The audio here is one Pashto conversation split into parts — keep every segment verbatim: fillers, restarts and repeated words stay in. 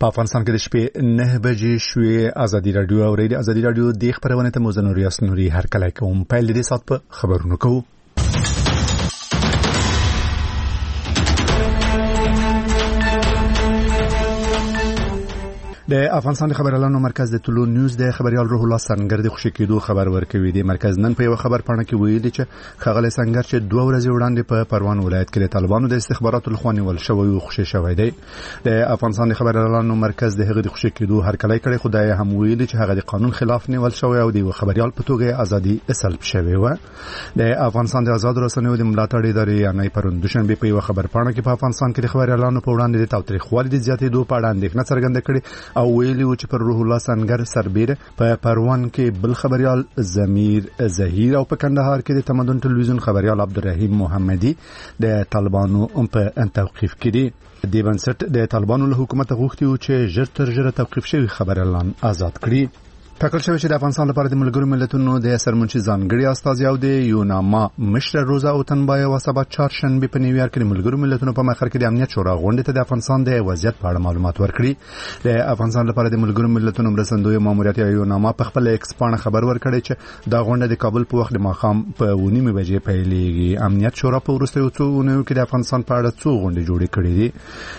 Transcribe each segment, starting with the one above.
په افغانستان کې د شپې نه بجې شوې. ازادي رادیو او ریډیو ازادي رادیو د خبرونه ته موزه ریاست نوري هر کله کوم پیل دې سات په خبرونه کوو. د افغانستان د خبريالانو مرکز د طلوع نیوز د خبريال روح الله سنگر د خوشی کېدو خبر ورکوي. د مرکز نن په یو خبر پاڼه کې ویلي چې خغل سنگر چې دوه ورځې وړاندې په پروان ولایت کې د طالبانو د استخباراتو لخوا نیول شوی او خوشی شوی دی. د افغانستان د خبريالانو مرکز د هغه د خوشی کېدو هر کله کړي خدای هم ویلي چې هغه د قانون خلاف نیول شوی او د خبريال په توګه ازادي سلب شوی و. د افغانستان د آزاد رسنیو د ملاتړ ادارې یعنی پروندوشن به په یو خبر پاڼه کې په افغانستان کې د خبريالانو په وړاندې د تاوتریخوالي د زیاتېدو په اړه اندېښنه څرګنده کړې او ویلي و چې پر روح الله سنگر سربېره په پروان کې بل خبريال ضمیر زهیر او په کندهار کې د تمدن ټلویزیون خبريال عبدالرحیم محمدي د طالبانو په توقیف کړي. د بنسټ د طالبانو له حکومت غوښتي و چې ژر تر ژره توقیف شوی خبريالان آزاد کړي. ټاکل شوی چې د افغانستان لپاره د ملګرو ملتونو د سرمنشي ځانګړي استازي او د یوناما مشر روزا او تنبایا وسبا چهارشنبه په نیویارک کې ملګرو ملتونو په مخر کې د امنیت شورا غونډه ته د افغانستان د وضعیت په اړه معلومات ورکړي. د افغانستان لپاره د ملګرو ملتونو مرستندوی ماموریت یوناما په خپل ایکس پاڼه خبر ورکړی چې دا غونډه د کابل په وخت د ماښام په ونیمه بجې پیلېږي. امنیت شورا په وروستیو څو ونیو کې د افغانستان په اړه څو غونډې جوړې کړې دي.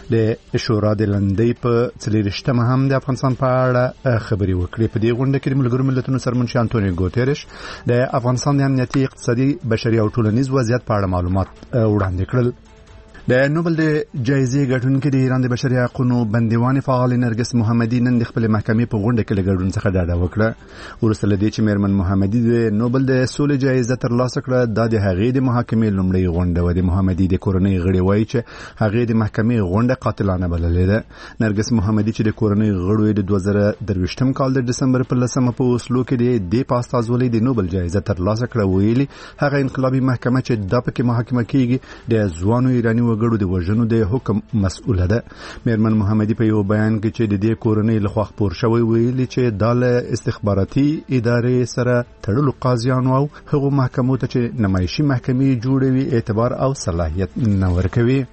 د شورا د لندۍ په څلېرویشتمه هم د افغانستان په اړه خبرې وکړې. په دې غونډه کې د ملګرو ملتونو سرمنشي انټونیو ګوتيرش د افغانستان د امنیتي، اقتصادي، بشري او ټولنیز وضعیت په اړه معلومات وړاندې کړل. د نوبل د جایزې ګټونکې د ایران د بشري حقوقو بندیوان فعال نرګس محمدي نن د خپل محکمې په غونډه کې له ګډون څخه ډاډه وکړه. ورسره لدی چې میرمن محمدي د نوبل د سولې جایزه ترلاسه کړه. د هغې د محکمې لومړی غونډه و. د محمدي د کورنۍ غړي وایي چې هغې د محکمې غونډه قاتلانه بللې ده. نرګس محمدي چې د کورنۍ غړو د دوه زره درویشتم کال د دسمبر په لسمه په اوسلو کې د پاستازولۍ د نوبل جایزه ترلاسه کړه ویلي هغه انقلابي محکمه چې د پکې محاکمه کیږي د ځوانو ایرانی وګړو د وژنو د حکم مسؤله ده. میرمن محمدي په یو بیان کې چې د دې کورنۍ لخوا خپور شوی ویلي چې د استخباراتي ادارې سره تړلو قاضیانو او هغو محکمو ته چې نمایشي محکمې جوړوي اعتبار او صلاحیت نه ورکوي.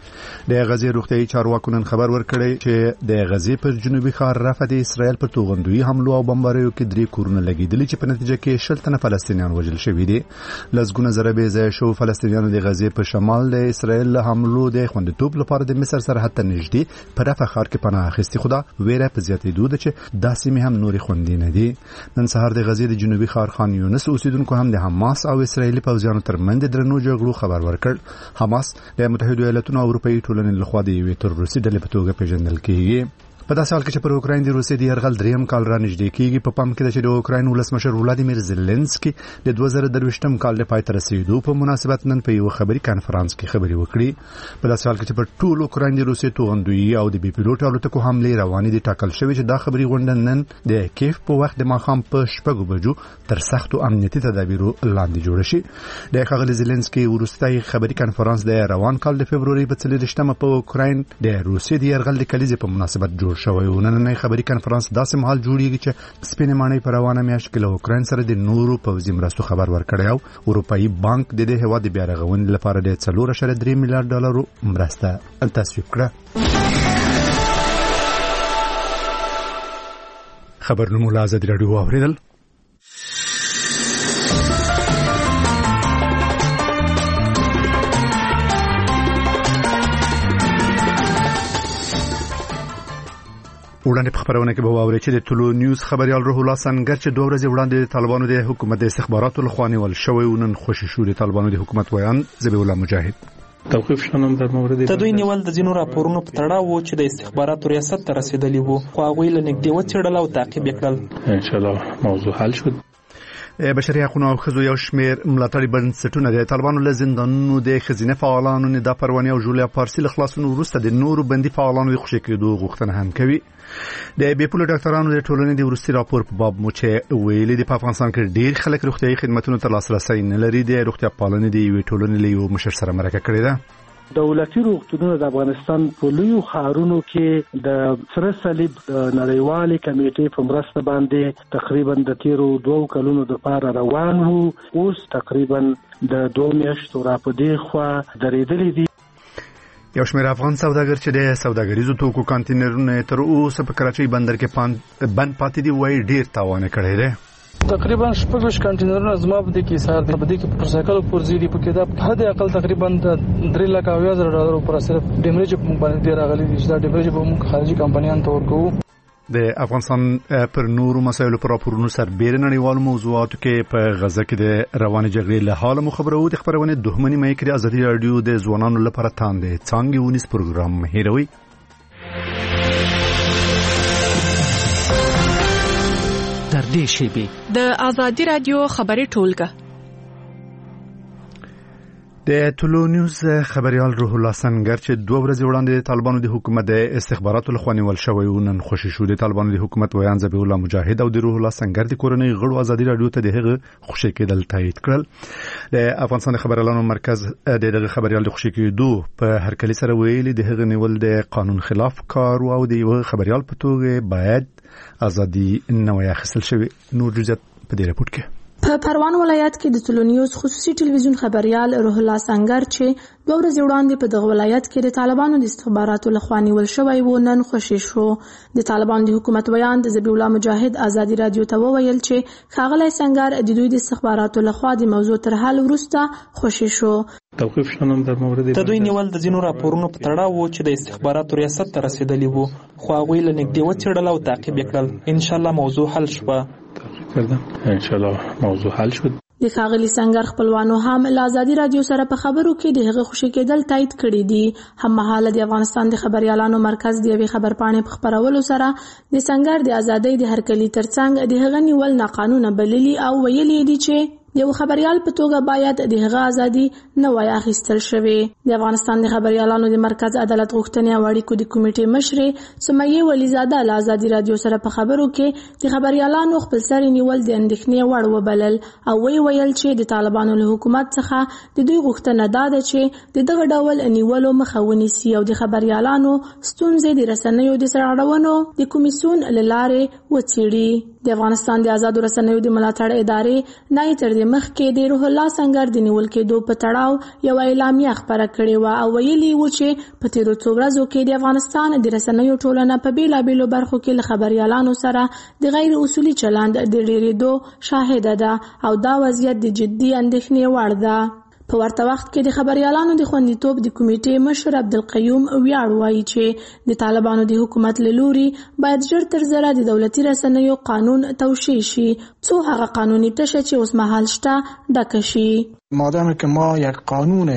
د غزې روغتیايي چارواکو نن خبر ورکړی چې د غزې پر جنوبي ښار رفح د اسرائیل پر توغندوی حملو او بمباریو کې درې کورونه لګیدلي چې په نتیجه کې شل تنه فلسطینیان وژل شوي دي. لسګونه زره بې ځایه شو فلسطینیانو د غزې په شمال د اسرائیل له حملو د خوندیتوب لپاره د مصر سرحد ته نږدې په رفح ښار کې پناه اخیستي. خو دا ویره په زیاتېدو ده چې دا سیمې هم نورې خوندي نه دي. نن سهار د غزې د جنوبي ښار خان یونس اوسیدونکو هم د حماس او اسرائیلي پوځیانو ترمنځ د درنو جګړو خبر ورکړ. حماس د متحده ایالاتونو او اروپایي ټولنې لخوا د یوې تروریستي ډلې په توګه پیژندل کیږي. په داسې حال کې چې پر اوکراین د روسیې د یرغل دریم کال را نږدې کیږي. په پام کې ده چې د اوکراین ولسمشر ولادیمیر زيلنسکي د دوه زره درویشتم کال د پای ته رسیدو په مناسبت نن په یو خبري کانفرنس کې خبري وکړي. په داسې حال کې چې پر ټول اوکراین د روسیې توغندوی او د بي پیلوټ الوتکو حملې روانې دي ټاکل شوی چې دا خبري غونډه نن د کیف په وخت د ماښام په شپږو بجو تر سختو امنیتي تدابیرو لاندې جوړ شي. د ښاغلي زيلنسکي وروستي خبري کانفرنس د روان کال د فبرवरी په څلېرویشتمه په اوکراین د روسیې د یرغل د کلیزې په مناسبت جوړ شوی و. نن خبري کانفرنس داسې مهال جوړیږي چې سپینې ماڼۍ په روانه میاشت کې له اوکراین سره د نورو پوځي مرستو خبر ورکړی او اروپایي بانک د دې هیواد د بیا رغونې لپاره د څلور اعشاریه درې میلیارډ ډالرو مرسته تصویب کړه. خبرونه له ازادي راډیو اوریدل. وړاندې په خبرونه کې به واوري چې د طلوع نیوز خبريال روح الله سنگر چې دوه ورځې وړاندې د طالبانو د حکومت د استخباراتو لخوا نیول شوی و نن خوشی شو. د طالبانو د حکومت ویان ذبیح الله مجاهد توقیف شونم در مورد د دوی نیول د ځینو راپورونو په تړاو و چې د استخباراتو ریاست ته رسیدلی وو خو هغوی له نږدې وڅېړل او تعقیب یې کړل. ان شاء الله موضوع حل شد. بشري حقوقو او ښځو یو شمېر ملاتړي بنسټونه د طالبانو له زندانونو د ښځینه فعالانو ندا پرواني او جولیا پارسي له خلاصونو وروسته د نورو بندي فعالانو د خوشي کېدو غوښتنه هم کوي. د بیپولو ډاکټرانو د ټولنې د وروستي راپور په باب مو چې ویلي د افغانستان کې ډېر خلک روغتيایي خدماتو ته لاسرسي نه لري. د روغتیا پالنې د یوې ټولنې له یو مشر سره مرکه کړې ده. دولتي روغتونونه د افغانستان په لویو ښارونو کې د سره صلیب نړیوالې کمیټې په مرسته باندې تقریبا د تیرو دوو کلونو لپاره روان وو. اوس تقریبا د دوه میاشتو راپدې خوا درېدلې دي. یو شمېر افغان سوداګر چې د سوداګریزو توکو کانټینرونه تر اوسه په کراچۍ بندر کې بند پاتې دي وایي ډیر تاوان کړی دی. تقریبا شپږ کانټینرونه زما په دې کې سار دي، په دې کې پر سایکل پورځي دي، په کې دا حد اقل تقریبا درې لک او یو زره ډالر پر صرف ډیمریج په باندې دی راغلي دي چې دا ډیمریج په موږ خارجي کمپنیانو ته ورکوو. د افغانستان پر نورو مسایلو پر راپورونو سربېره نړیوالو موضوعاتو کې په غزه کې د روانې جګړې له حاله مو خبرو د خبرونه دوهمنې مې کړې. ازادي رادیو د ځوانانو لپاره تاندې څنګه ونیس پروګرام هیروي. تر دې شی د ازادي رادیو خبري ټولګه د ټولو نیوز خبريال روح الله سنگر چې دوه ورځې وړاندې د طالبانو د حکومت د استخباراتو لخوا نیول شوی و نن خوشی شو. د طالبانو د حکومت ویان ذبیح الله مجاهد او د روح الله سنگر د کورنۍ غړو ازادي رادیو ته دغه خوشی کېدل تایید کړل. د افغانستان خبريالانو مرکز د دغه خبريال د خوشی کېدو په هر کلی سره ویلي دغه نیول د قانون خلاف کار او د یو خبريال په توګه باید ازادي نوې اخیستل شوی. نور جزئیات په دې راپور کې. په پروان ولایت کې د ټولو نیوز خصوصي ټلویزیون خبريال روح الله سنگر چې دوه ورځې وړاندې په دغه ولایت کې د طالبانو د استخباراتو لخوا نیول شوی و نن خوشی شو. د طالبانو د حکومت ویان د ذبیح الله مجاهد ازادي رادیو ته وویل چې ښاغلی سنگر د دوی د استخباراتو لخوا د موضوع تر حل وروسته خوشی شو. توقیف شونم در مورد د دوی نیول د ځینو راپورونو په تړاو و چې د استخباراتو ریاست ته رسیدلی وو، خو هغوی له نږدې وڅېړل او تعقیب یې کړل. انشاءالله موضوع حل شوه. کردم انشاءالله موضوع حل شد. د ښاغلي سنگر خپلوانو هم له ازادي رادیو سره په خبرو کې د هغه خوشی کېدل تایید کړي دي. هممهاله د افغانستان د خبريالانو مرکز د یوې خبرپاڼې په خپرولو سره د سنگر د ازادۍ د هرکلي ترڅنګ د هغه نیول ناقانونه بللي او ویلي دي چې د یو خبريال په توګه باید د هغه ازادي نه وای اخیستل شوی. د افغانستان د خبريالانو د مرکز عدالت غوښتنې او اړیکو د کمیټې مشرې سمیه ولیزاده له ازادي رادیو سره په خبرو کې د خبريالانو خپلسري نیول د اندېښنې وړ وبلل او وی ویل چې د طالبانو له حکومت څخه د دوی غوښتنه دا ده چې د دغه ډول نیولو مخه ونیسي او د خبريالانو ستونزې د رسنیو د سرغړونو د کمیسیون له لارې وڅېړي. د افغانستان د آزادو رسنیو د ملاتړ ادارې نه تر دې مخکې د روح الله سنگر د نیول کېدو په تړاو یو اعلامیه خپره کړې وه او ویلي و چې په تیرو څو ورځو کې د افغانستان د رسنیو ټولنه په بېلابېلو برخو کې له خبريالانو سره د غیر اصولي چلند د ډېرېدو شاهده ده او دا وضعیت د جدي اندېښنې وړ ده. په ورته وخت کې د خبريالانو د خوندیتوب د کمیټې مشر عبدالقیوم ویاړ وایي چې د طالبانو د حکومت له لوري باید ژر تر ژره د دولتي رسنیو قانون توشیح شي څو هغه قانوني تشه چې اوس مهال شته ډکه شي. مادامی که ما یک قانون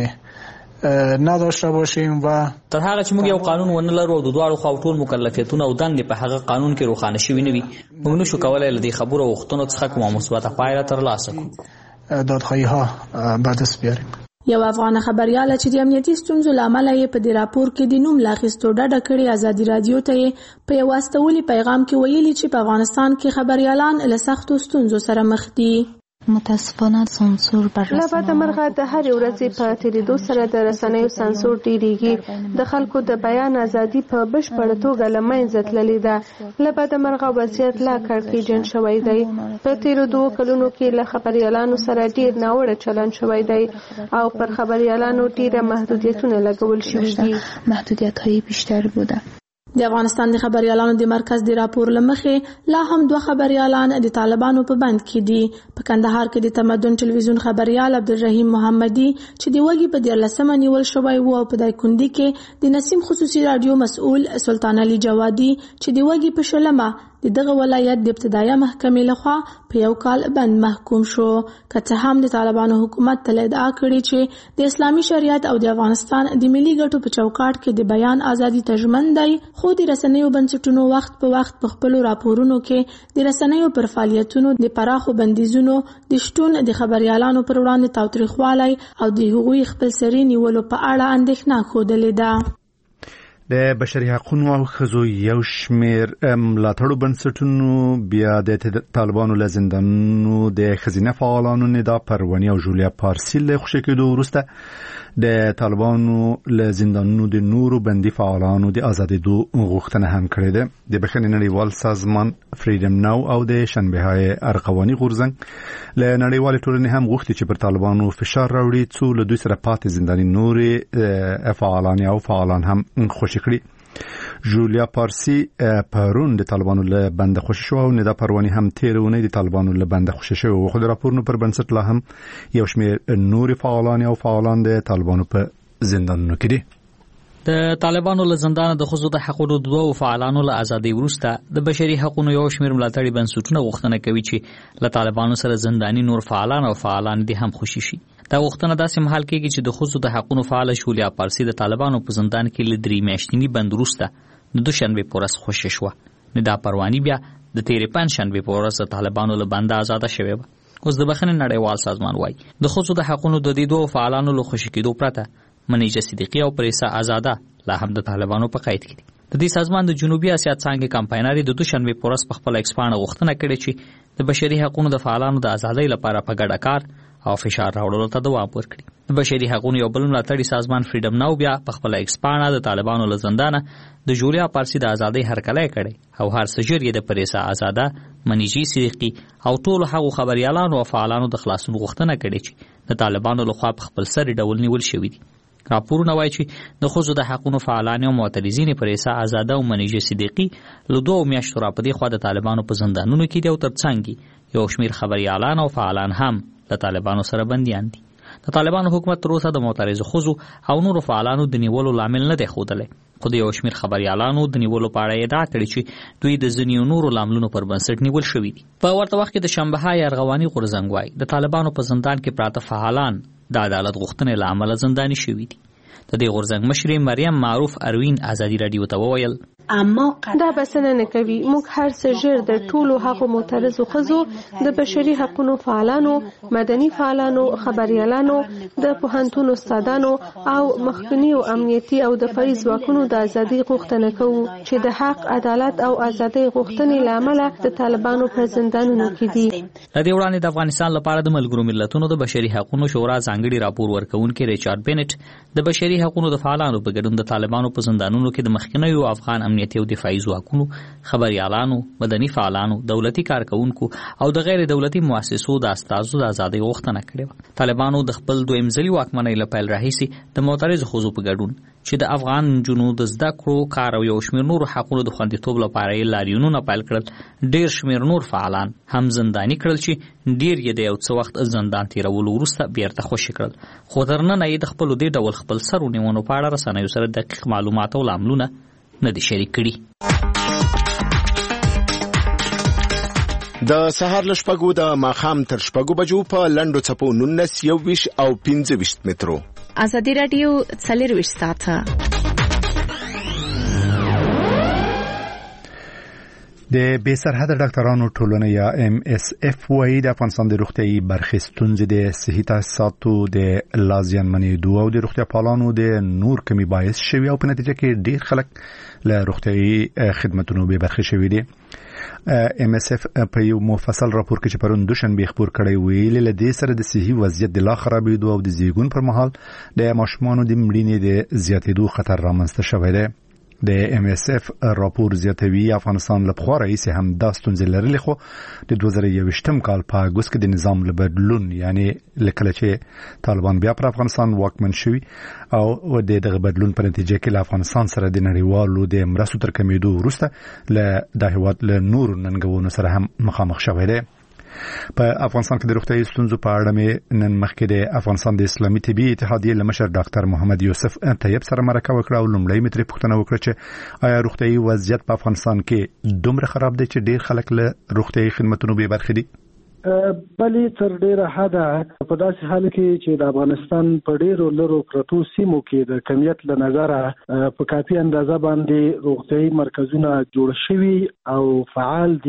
نداشته باشیم و تر هغه چې موږ یو قانون ونه لرو او د دواړو خواو ټول مکلفیتونه او دندې په هغه قانون کې روښانه شوي نه وي، موږ نشو کولی له دې خبرو او غوښتنو څخه کومه مثبته پایله ترلاسه کړو. دادخواهی ها به دست بیاریم. یو افغان خبريال چې د امنیتي ستونزو له امله یې په دې راپور کې د نوم لا اخیستو ډډه کړې ازادي رادیو ته یې په یو استولي پیغام کې ویلي چې په افغانستان کې خبريالان له سختو ستونزو سره مخ دي. متاسفانه سانسور بر رسنیو له بده مرغه د هرې ورځې په تیریدو سره د رسنیو سانسور ډیریږي. د خلکو د بیان ازادي په بشپړه توګه له منځه تللې ده. له بده مرغه وضعیت لا کړکېچن شوی دی. په تیرو دوو کلونو کې له خبريالانو سره ډیر ناوړه چلند شوی دی او پر خبريالانو ډیره محدودیتونه لګول شوي دي. محدودیت‌های بیشتر بوده. د افغانستان د خبريالانو د مرکز د راپور لمخې لا هم دوه خبريالان د طالبانو په بند کې دي. په کندهار کې د تمدن ټلویزیون خبريال عبدالرحیم محمدي چې د وږي په دیارلسمه نیول شوی و او په دایکنډي کې د نسیم خصوصي رادیو مسؤل سلطان علي جوادي چې د وږي په شلمه د دغه ولایت د ابتدایه محکمې لخوا په یو کال بند محکوم شو. که څه هم د طالبانو حکومت تل ادعا کړې چې د اسلامي شریعت او د افغانستان د ملي ګټو په چوکاټ کې د بیان ازادي تضمین دی، خو د رسنیو بنسټونو وخت په وخت په خپلو راپورونو کې د رسنیو پر فعالیتونو د پراخو بندیزونو د شتون د خبريالانو پر وړاندې تاوتریخوالی او د هغوی خپلسري نیولو په اړه اندېښنه ښودلې ده. د بشري حقوقو او ښځو یو شمېر ملاتړو بنسټونو بیا د طالبانو له زندانونو د ښځینه فعالانو ندا پرواني او جولیا پارسی له خوشي کېدو وروسته د طالبانو له زندانونو د نورو بندي فعالانو د آزادېدو غوښتنه هم کړې ده. د بخښنې نړیوال سازمان فریډم ناو او د شنبه‌های ارغواني غورځنګ له نړیوال ټولنې هم غوښتي چې پر طالبانو فشار راوړي څو له دوی سره پاتې زنداني نورې فعالان او فعالان هم خوشي کړي. جولیا پارسی پرون د طالبانو له بند خوشي شو او ندا پرواني هم تیرونه د طالبانو له بند خوشي شو. خو د راپورونو پر بنسټ لا هم یو شمېر نور فعالان او فعالان د طالبانو په زندانونو کې دي. د طالبانو له زندان د خصوصي حقوقو دوه فعالانو له ازادۍ وروسته د بشري حقوقو یو شمېر ملاتړي بنسټونه غوښتنه کوي چې له طالبانو سره زنداني نور فعالان او فعالان دي هم خوشي شي. دا غوښتنه داسې مهال کېږي چې د خصوصي حقوقو فعال جولیا پارسی د طالبانو په زندان کې له درې میاشتني بند وروسته د دوشنبه په ورځ خوشي شو. ندا پرواني بیا د تیرې پنځشنبه په ورځ د طالبانو له بند آزاد شوه. اوس د بخښنې نړیوال سازمان وایي د خصوصي حقوقو د دې دوه فعالانو له خوشي کېدو پرته منیجه صدیقی او پریسا آزاده لا هم د طالبانو په قید کې دي. د دې سازمان د جنوبي اسیا څنګه کمپاینري د دوشنبه په ورځ په خپل ایکسپانډ غوښتنه کړې چې د بشري حقوقو د فعالانو د آزادۍ لپاره په ګډه کار او فشار راوړلو ته دوام ورکړي. د بشري حقوقو یو بل ملاتړي سازمان فریډم ناو بیا په خپل ایکسپانډ د طالبانو له زندانه د جولیا پارسی د آزادۍ هرکلی کړي او هر سجر یې د پریسا آزاده منیجي صدیقی او ټول هغو خبريالانو او فعالانو د خلاصون غوښتنه کړي چې د طالبانو لخوا په خپل سر ډول نیول شوی دي. راپورونه وایي چې د خصوصي د حقوقو فعالان او معترضین پریسا آزاده او منیجي صدیقی له دوه میاشتو راپدې خو د طالبانو په زندانونو کې دي او ترڅنګ یو شمېر خبريالان او فعالان هم د طالبانو سره بنديان دي. د طالبانو حکومت تر اوسه د معترض خزو او نورو فعالانو د نیولو لامل نه دی ښودلی. خو د یو شمېر خبريالانو د نیولو په اړه ادعا کړې چې دوی د ځینو نورو لاملونو پر بنسټ نیول شوي دي. په ورته وخت کې د شنبه‌های ارغواني غورځنګ وایي د طالبانو په زندان کې پراته فعالان د عدالت غوښتنې له امله زنداني شوي دي. د دې غورځنګ مشرې مریم معروف اروین ازادي رادیو ته وویل اما دا بسنه نه کوي. موږ هر څه ژر د ټولو هغو معترضو ښځو د بشري حقوقو فعالانو، مدني فعالانو، خبريالانو، د پوهنتون استادانو او مخکنیو امنیتي او دفاعي ځواکونو د ازادۍ غوښتنه کوو چې د حق، عدالت او ازادۍ غوښتنې له امله د طالبانو په زندانونو کې دي. د دې وړاندې د افغانستان لپاره د ملګرو ملتونو د بشري حقوقو شورا ځانګړي راپور ورکوونکي ریچارډ بینټ د بشري حقوقو د فعالانو په ګډون د طالبانو په زندانونو کې د مخکنیو افغان امنیتي او دفاعي ځواکونو، خبريالانو، مدني فعالانو، دولتي کارکونکو او د غیر دولتي مؤسسو د استازو د ازادۍ غوښتنه کړې. طالبانو د خپل دویم ځلي واکمنۍ له پیل راهیسې د معترض ښځو په ګډون چې د افغان نجونو د زده کړو، کار او یو شمېر نورو حقوقو د خوندیتوب لپاره یې لاریونونه پیل کړل. ډېر شمېر نور فعالان هم زنداني کړل چې ډېر یې د یو څه وخت زندان تیرولو وروسته بیرته خوشي کړل. خو تر ننه یې د خپلو دې ډول خپل سر ونیونو په اړه رسنیو سره دقیق معلومات او لاملونه نه دي شریک کړي. د سهار له شپږو د ماښام تر شپږو بجو په لنډو څپو نولس، یوویشت او پنځه ویشت مترو. ازادي رادیو څلرویشت ساعته. د بې سرحده ډاکټرانو ټولنه یا ام اس اف وايي د افغانستان د روغتیايي برخې ستونزې د صحي تاسیساتو د لا زیانمنېدو او د روغتیا پالانو د نور کمی باعث شوي او په نتیجه کې ډېر خلک له روغتیايي خدماتونو بې برخې شوي دي. ام اس اف په یو مفصل راپور کې چې پرون دوشنبه خبر کړی ویل له دې سره د صحي وضعیت د لا خرابېدو او د زیږون پر مهال د ماشومانو د مړینې د زیاتېدو خطر رامنځته شوی دی. د ام اس اف راپور زیاتوي افغانستان له پخوا راهیسې هم دا ستونزې لرلې، خو د دوه زره یوویشتم کال په اګوست کې د نظام له بدلون یعنی لکه چې طالبان بیا پر افغانستان واکمن شوي او د دغه بدلون په نتیجه کې له افغانستان سره د نړیوالو د مرستو تر کمیدو وروسته له د هیواد له نورو ننګونو سره هم مخامخ شوی دی. په افغانستان کې د روغتیايي ستونزو په اړه مې نن مخکې د افغانستان د اسلامي طبي اتحادیې له مشر ډاکټر محمد یوسف طیب سره مرکه وکړه او لومړی مې ترې پوښتنه وکړه چې آیا روغتیايي وضعیت په افغانستان کې دومره خراب دی چې ډېر خلک له روغتیايي خدماتونو بې برخې دي؟ بلې تر ډیره حده په داسې حال کې چې د افغانستان په ډیرو لرو پرتو سیمو کې د کمیت له نظره په کافي اندازه باندې روغتیايي مرکزونه جوړ شوي او فعال دي،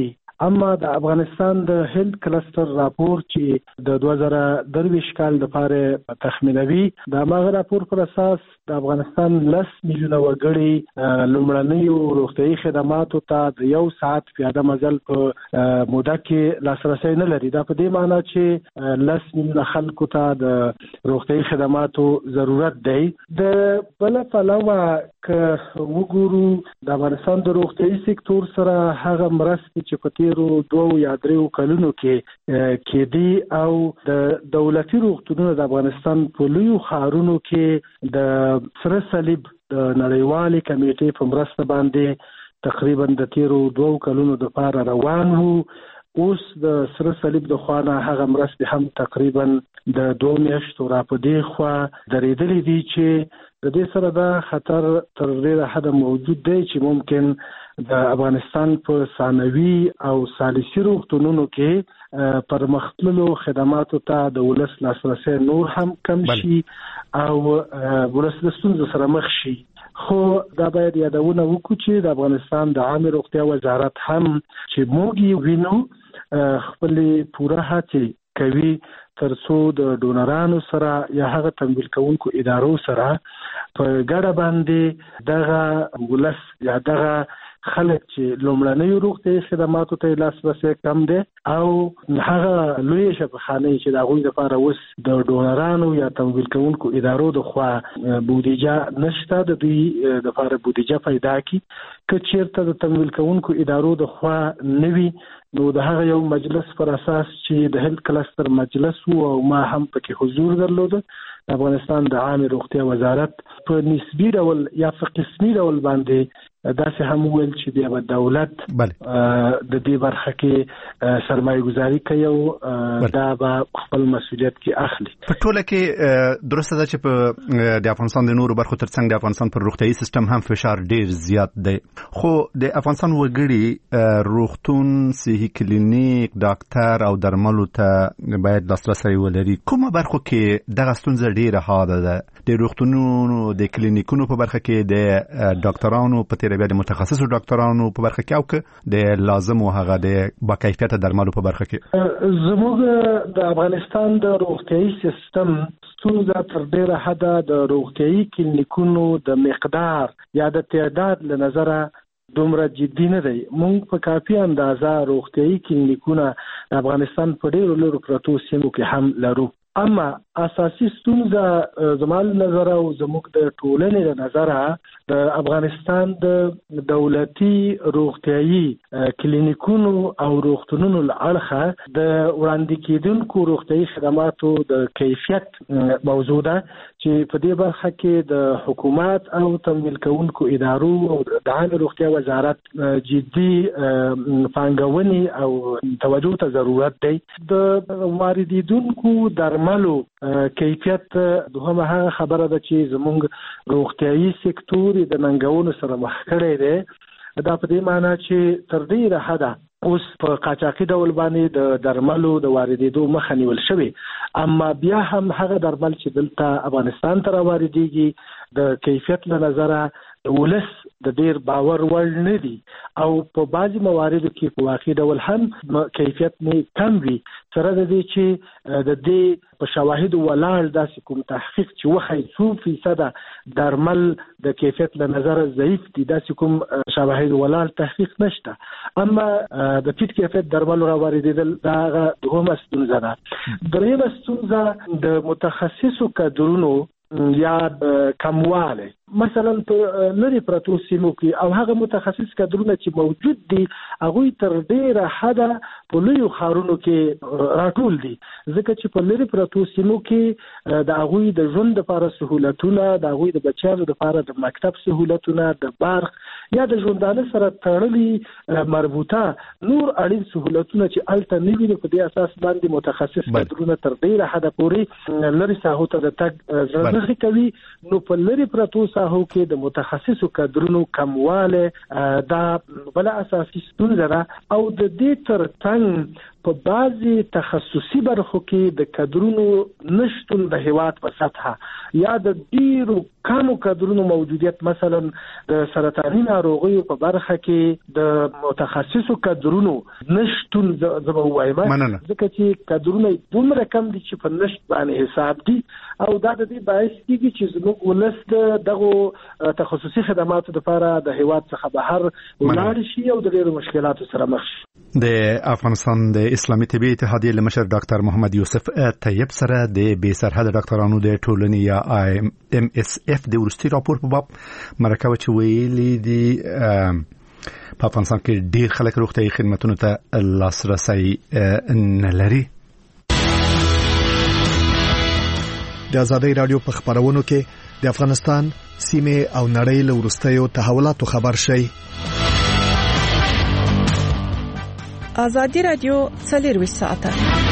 اما د افغانستان د هیلث کلستر راپور چې د دوه زره درویشت کال لپاره تخمینوي د هغه راپور پر اساس د افغانستان لس میلیونه وګړي لومړنیو روغتیايي خدماتو ته د یو ساعت پیاده مزل په موده کې لاسرسي نه لري. دا په دې معنی چې لس میلیونه خلکو ته د روغتیايي خدماتو ضرورت دی. د بل پلوه که وګورو د افغانستان د روغتیايي سکتور سره هغه مرستې چې په تیرو دوه یا دریو کلونو کې کېدي او د دولتي روغتونونو د افغانستان په لویو ښارونو کې د سره صلیب د نړیوالې کمیټې په مرسته باندې تقریبا د تیرو دوه کلونو د پاره روان وو. اوس د سره صلیب د خوانه هغه مرستې هم تقریبا د دوه میاشتو را په دی خو درېدلې دي چې د دې سره دا خطر تر ډیره حد موجود دی چې ممکن د افغانستان په ثانوي او ثالثي روغتونونو کې پرمختللو خدماتو ته د ولس لاسرسي نور هم کم شي او ولس د ستونزو سره مخ شي. خو دا باید یادونه وکړو چې د افغانستان د عامه روغتیا وزارت هم چې موږ وینو خپل پوره هڅې کوي ترڅو د ډونرانو سره یا هغه تمویل کوونکو ادارو سره په ګډه باندې دغه ولس یا دغه خلک چې لومړنیو روغتیايي خدماتو ته لاسرسي کم دی او هغه لوی شفاخانه چې د هغوی لپاره اوس د ډونرانو یا تمویل کوونکو ادارو د خوا بودیجه نشته د دوی لپاره بودیجه پیدا کړي که چیرته د تمویل کوونکو ادارو د خوا نوي نو د هغه یو مجلس پر اساس چې د هیلث کلستر مجلس وو او ما هم پکې حضور درلود. افغانستان د عامه روغتیا وزارت په نسبی ډول یا په قسمي ډول باندې داسې هم ویل چې د دولت د دې برخه کې سرمایه گذاري کوي او دا به خپل مسؤلیت کې اخلي. په ټوله کې درسته ده چې په د افغانستان د نورو برخو ترڅنګ د افغانستان پر روغتیايي سیستم هم فشار ډیر زیات دی. خو د افغانستان وګړي روغتون، صحي کلینیک، ډاکټر او درملو ته باید لاسرسي ولري. کومه برخو کې دغه ستونزه ډیره حاده ده؟ د روغتونونو د کلینیکونو په برخه کې د ډاکټرانو په بیا د متخصصو ډاکټرانو په برخه کې او که د لازم او هغه د با کیفیت درملو په برخه کې؟ زموږ د افغانستان د روغتیايي سیستم ستونزه تر ډیره حده د روغتیايي کلینیکونو د مقدار یا د تعداد له نظره دومره جدي نه دی. موږ په کافي اندازه روغتیايي کلینیکونه د افغانستان په ډیرو لرو پرتو سیمو کې هم لرو. اما اساسي ستونزه زموږ نظر او زموږ د ټولنې له نظره د افغانستان د دولتي روغتیايي کلینیکونو او روغتونونو له اړخه د وړاندې کېدونکو روغتیايي خدماتو د کیفیت موضوع ده چې په دې برخه کې د حکومت او تمویل کوونکو ادارو او د عامه روغتیا وزارت جدي پانګونې او توجه ته ضرورت دی. د واردیدونکو درملو کیفیت دوهمه هغه خبره ده چې زموږ روغتیايي سکتور د ننګونو سره مخ کړی دی. دا په دې معنی چې تر ډیره حده اوس په قاچاقي ډول باندې د درملو د واردېدو مخه نیول شوې، اما بیا هم هغه درمل چې دلته افغانستان ته راواردېږي د کیفیت له نظره ولس د ډیر باور وړ نه دي او په بعضي مواردو کې په واقعي ډول هم کیفیت نه کم وي. سره د دې چې د دې په شواهد ولاړ داسې کوم تحقیق چې وښیي څو فیصده درمل د کیفیت له نظره ضعیف دي، داسې کوم شواهد ولاړ تحقیق نشته. اما د ټیټ کیفیت درملو راواردېدل دا هغه دوهمه ستونزه ده. درېیمه ستونزه د متخصصو کادرونو یا کمواله، مثلا په لري پرتو سیمو کې او هغه متخصص کادرونه چې موجود دي هغه تر ډیره حده په لویو ښارونو کې راټول دي، ځکه چې په لري پرتو سیمو کې د هغه د ژوند لپاره سہولتونه، د هغه د بچیانو لپاره د مکتب سہولتونه، د برق یا د ژوندانه سره تړلي مربوطه نور اړین سہولتونه چې الته نه وي، په دې اساس باندې متخصص کادرونه تر ډیره حده پورې لري ساحو ته د تګ ضرورت کوي. نو په لري پرتو ساحو کې د متخصصو کادرونو کمواله دا بل اساسي ستونزه ده او د دې ترڅنګ په بعضي تخصصي برخو کې د کادرونو نشټون د هیواد په سطحه یا د ډیرو کمو کادرونو موجودیت، مثلا د سرطاني ناروغیو په برخه کې د متخصصو کادرونو نشټون زما وایم ځکه چې کادرونه دومره کم دي چې په نشټ باندې حساب دي او دا د دې باعث کیږي چې زموږ ولست دغه تخصصي خدماتو لپاره د هیواد څخه بهر ولاړ شي او د ډیرو مشکلاتو سره مخ شي. د افغانستان د اسلامي طبي اتحادیې لمشر ډاکټر محمد یوسف طیب سره د بې سرحد ډاکټرانو د ټولنې یا آی ام اس اف د ورستي راپور په باب مرکه چې ویلي دي په افغانستان کې ډیر خلک روغتیايي خدماتو ته لاسرسي نه لري. د ازادۍ رادیو په خبرونو کې د افغانستان سیمه او نړۍ له ورستیو تحولاتو خبر شي. ازادي رادیو څلور ساعته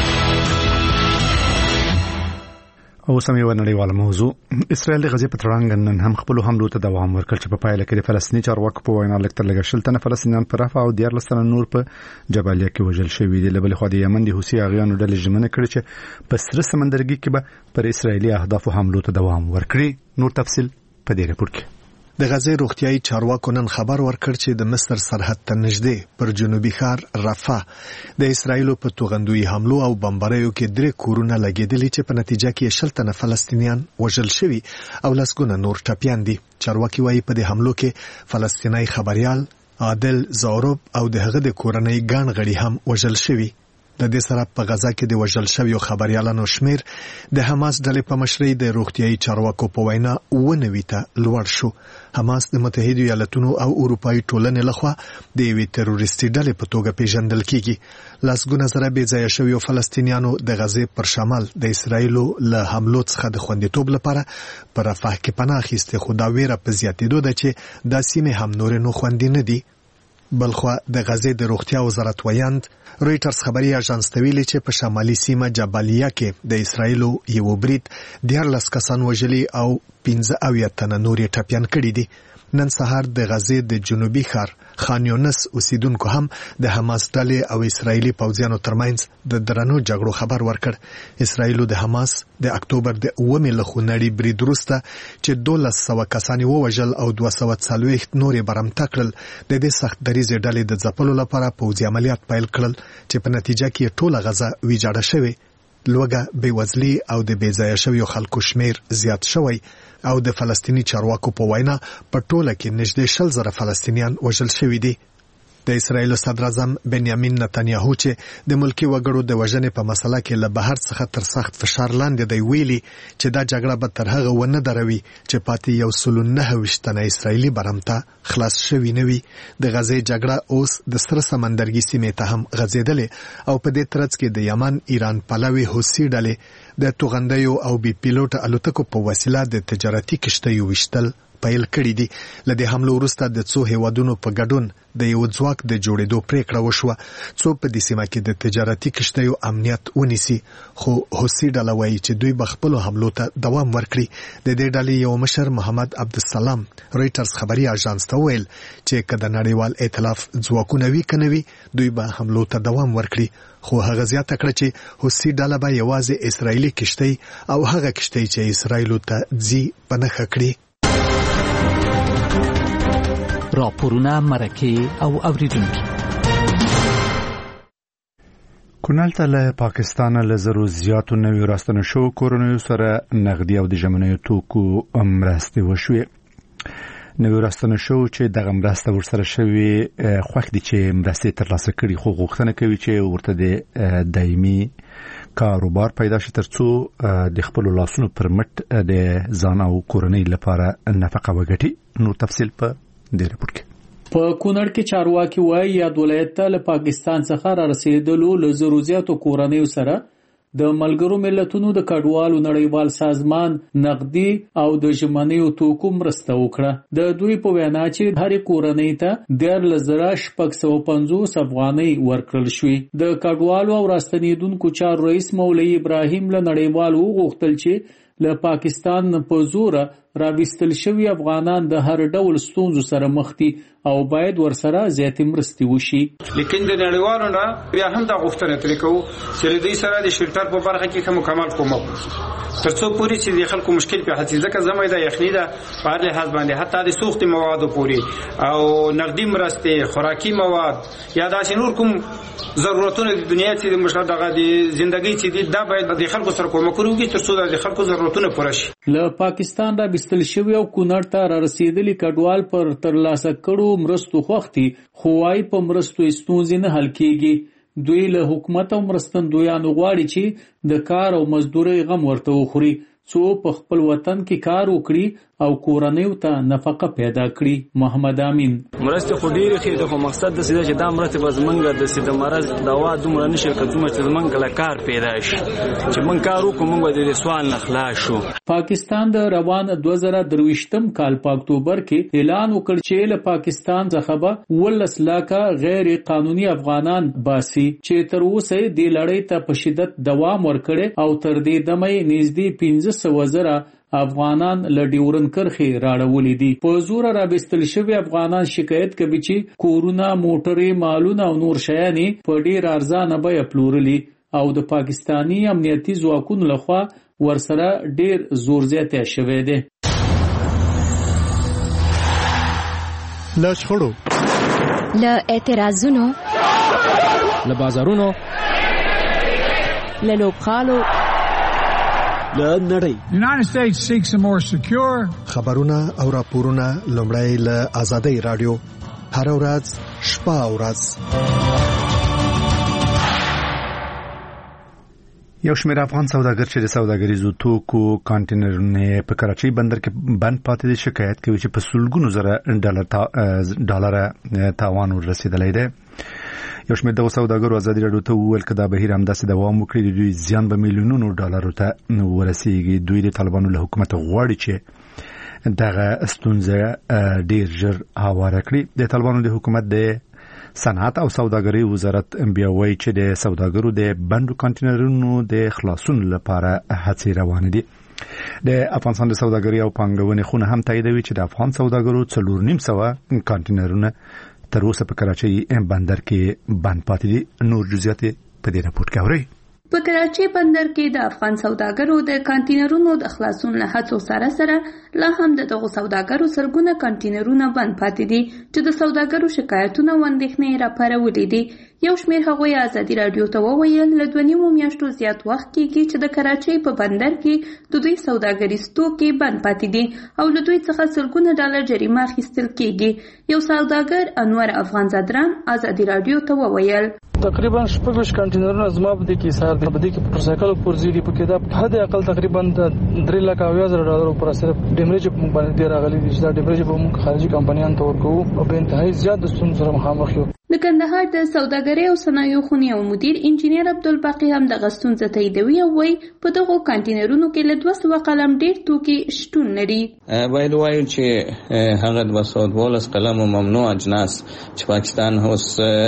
او سمې ورنړیواله موضوع اسرائیل د غزې په تړاو نن هم خپل حملو ته دوام ورکړ چې په پایله کې د فلسطیني چارواکو په وینا لکتر لګ شل تنه فلسطینیان پر رفح او دیار لسنه نور په جبالیه کې وژل شوی دي. لبل خو د یمن د حوثي اغیانو ډلې ژمنه کړې چې په سره سمندرګي کې به پر اسرائیلي اهدافو حملو ته دوام ورکړي. نور تفصيل په دې رپورت کې. د غزې روغتيایي چارواکو نن خبر ورکړ چې د مصر سرحد ته نږدې پر جنوبي ښار رفح د اسرایلو په توغندوي حملو او بمباریو کې درې کورونه لګیدلي چې په نتیجه کې شل تنه فلسطینیان وژل شوي او لسګونه نور ټپيان دي. چارواکي وايي په دې حملو کې فلسطیني خبريال عادل زاروب او د هغه د کورنۍ ګڼ غړي هم وژل شوي. د دې سره په غزا کې د وژل شویو خبريالانو شمیر د حماس ډلې په مشرۍ د روغتيایي چارواکو په وینا ونوي ته لوړ شو. حماس د متحده ایالاتونو او اروپאי ټولنې لخوا د یوې تروریستي ډلې په توګه پیژندل کیږي. لاسګونه زره بې ځایه شویو فلسطینیانو د غزې پر شمال د اسرایلو له حملو څخه د خوندیتوب لپاره پر رفح کې پناه اخیسته، خو دا ویره په زیاتېدو ده چې دا سیمه هم نور نو خوندي نه دي. بلخوا د غزې د روغتیا وزارت ویاند رويټرز خبري اژانس ته ویلي چې په شمالي سیمه جبالیه کې د اسرایلو یو برید دیارلس کسان وژلي او پنځه اویا تنه نور ټپيان کړي دي. نن سهار د غزې د جنوبي ښار خان یونس اوسیدونکو هم د حماس ډلې او اسرایلی پوځیانو ترمنځ د درنو جګړو خبر ورکړ. اسرایلو د حماس د اکتوبر د اومې له خونړي برید وروسته چې دولس سوه کسان ووژل او دوه سوه څلوېښت نورې برمته کړل، د دې سخت دریځې ډلې د ځپلو لپاره پوځي عملیات پیل کړل چې په نتیجه کې ټوله غزه ویجاړه شوې. لوږه، بېوزلي او د بې ځایه شویو خلکو شمیر زیات شوی او د فلسطیني چارواکو په وینا په ټوله کې نږدې شل زره فلسطینیان وژل شوي دي. د اسرایل صدر اعظم بنیامین نتنیاهو چې د ملکی وګړو د وژنې په مسله کې له بهر څخه تر سخت فشار لاندې دی ویلي چې دا جګړه به تر هغه ونه دروي چې پاتې یو سل او نهه ویشت تنه اسرایلی برمته خلاص شوي نه وي. د غزې جګړه اوس د سره سمندرګي سیمې ته هم غځېدلې او په دې ترڅ کې د یمن ایران پلوي حوثي ډلې د توغندیو او بي پیلوټ الوتکو په وسیله د تجارتي کشتیو وشتل پیل کړی دي. لدې حملو وروسته د څو هیوادونو په ګډون د یو ځواک د جوړېدو پریکړه وشوه څو په دې سیمه کې د تجارتي کشتیو امنیت ونیسي، خو حوثي ډله وایي چې دوی به خپلو حملو ته دوام ورکړي. د دې ډلې یو مشر محمد عبدالسلام رويټرز خبري اژانس ته ویل چې که د نړیوال ائتلاف ځواکونه وي که نه وي دوی به حملو ته دوام ورکړي، خو هغه زیاته کړه چې حوثي ډله به یوازې اسرایلی کشتۍ او هغه کشتۍ چې اسرایلو ته ځي په نښه کړي. راپورونه، مرکه او اوریدونکي. کونړ ته له پاکستان له زرو زیاتو نویو راستنو شو کورونو سره نغدي او د ژمنیو توکو مرستې وشوې. نویو راستنو شو چې دغه مرسته ورسره شوي خوښ دي چې مرستې ترلاسه کړي، خو غوښتنه کوي چې ورته د دایمي کاروبار پیدا شي ترڅو د خپل لاسونو پر مټ د ځان او کورنۍ لپاره نفقه وګټي. نور تفصيل په دې رپورت کې. په کونړ کې چارواکي وایي یاد ولایت ته له پاکستان څخه را رسیدلو له زرو زیاتو کورنیو سره د ملګرو ملتونو د کډوالو نړیوال سازمان نقدي او د ژمنیو توکو مرسته وکړه. د دوی په وینا چې هر کورنۍ ته دیارلس زره شپږ سوه پنځوس افغانۍ ورکړل شوې. د کډوالو او راستنیدونکو چارو رئیس مولوي ابراهیم له نړیوالو وغوښتل چې له پاکستان په زور راوستل شوی افغانان د هر ډول ستونزو سره مخ دي او باید ورسره زیاتې مرستې وشي. لیکن د نړیوالو نه بیا هم دا غوښتنه ترې کوو چې له دوی سره د شلټر په برخه کې کوم مکمل کومک تر څو پورې چې د خلکو مشکل په حتی ځکه زموږ د یخني د په هر لحاظ باندې حتی د سوختي موادو پورې او نقدي مرستې خوراکي مواد یا داسې نور کوم ضرورتونه د دنیا چې د مشکل دغه د ژوندۍ چې دا باید د خلکو سره کومک وکړي تر څو د خلکو ضرورتونه پوره شي. له پاکستان را بستل شوی او کونړ ته را رسیدلی کډوال پر ترلاسه کړو مرستو خوختي خوای په مرستو ستونزې نه حل کیږي. دوی له حکومت او مرستندویانو غواړي چې د کار او مزدوري غم ورته وخوري څو په خپل وطن کې کار وکړي او کورنۍ ته نفقه پیدا کړي. محمد امین مرسته خو ډیره خېده خو مقصد د سیده چې دا مرسته به زمونږ د سیده مرز دوا دومره نشي کړو چې زمونږ له کار پیدا شي چې مونږ کار وکړو مونږ د سوال نه خلاص شو. پاکستان د روان دوه زره درویشتم کال په اکتوبر کې اعلان وکړ چې له پاکستان څخه به ولس لاکه غیر قانوني افغانان باسي چې تر اوسه د لړۍ ته په شدت دوام ورکړي او تر دې دمه نږدې پنځه سوه زره افغانان له ډیورن کرخي راړولې دي. په زور را بستل شوی افغانان شکایت کوي چې کورونه موټرې مالونه او نور شیانې په ډیر ارزانه بیه پلورلي او د پاکستانی امنیتي ځواکونو لخوا ورسره ډیر زور زیاته شوی دی. له شخړو له اعتراضونو له بازارونو له لوبغالو له نړۍ United States seeks a more secure خبرونه او راپورونه لومړی له آزادۍ رادیو هر ورځ شپه او ورځ. یو شمېر افغان سوداګر چې د سوداګریزو توکو کانټینرونه په کراچۍ بندر کې بند پاتې دي شکایت کوي چې په سلګونو زره ډالر تاوان ورسېدلی دی. یو شمېر دغه سوداګرو ازادي راډیو ته وویل چې دا بهیر همداسې دوام وکړي د دوی زیان به میلیونونو ډالرو ته ورسیږي. دوی د طالبانو له حکومت غواړي چې دغه ستونزه ډیر ژر هواره کړي. د طالبانو د حکومت د صنعت او سوداګرۍ وزارت بیا وایي چې د سوداګرو د بندو کانټینرونو د خلاصون لپاره هڅې روانې دي. د افغانستان د سوداګرۍ او پانګونې خونه هم تاییدوي چې د افغان سوداګرو څلور نیم سوه کانټینرونه تر اوسه په کراچۍ بندر کې بند پاتې دي. نور جزئیات په دې راپور کې اورئ. په کراچۍ بندر کې د افغان سوداګرو د کانټینرونو د خلاصون له هڅو سره سره لا هم د دغو سوداګرو سرګونه کانټینرونه بند پاتې دي چې د سوداګرو شکایتونه او اندېښنې راپارولې دي. یو شمېر هغوی ازادي راډیو ته وویل له دوه نیمو میاشتو زیات وخت کېږي چې د کراچۍ په بندر کې د دوی سوداګریز توکي بند پاتې دي او له دوی څخه سلګونه ډالر جریمه اخیستل کېږي. یو سوداګر انور افغان زادران ازادي راډیو ته وویل تقریبا شپږ کانټینرونه زما په دې کې سار په دې کې موټرسایکل پرځي دي په کې دا حد اقل تقریبا درې لک او زر ډالر پر صرف ډیمریج په باندې راغلي دي چې دا ډیمریج په موږ خارجي کمپنیانو ته ورکو او په انتهایی زیات د ستونزو سره مخامخ یو. د کندهار د سوداګرۍ او صنایعو خونې او مدیر انجینیر عبدالباقي هم دغه ستونزه تاییدوي او وایي په دغو کانټینرونو کې له دوه سوه قلم ډېر توکي شتون لري. باید ووایو چې هغه دوه سوه دولس قلم ممنوع اجناس چې پاکستان اوس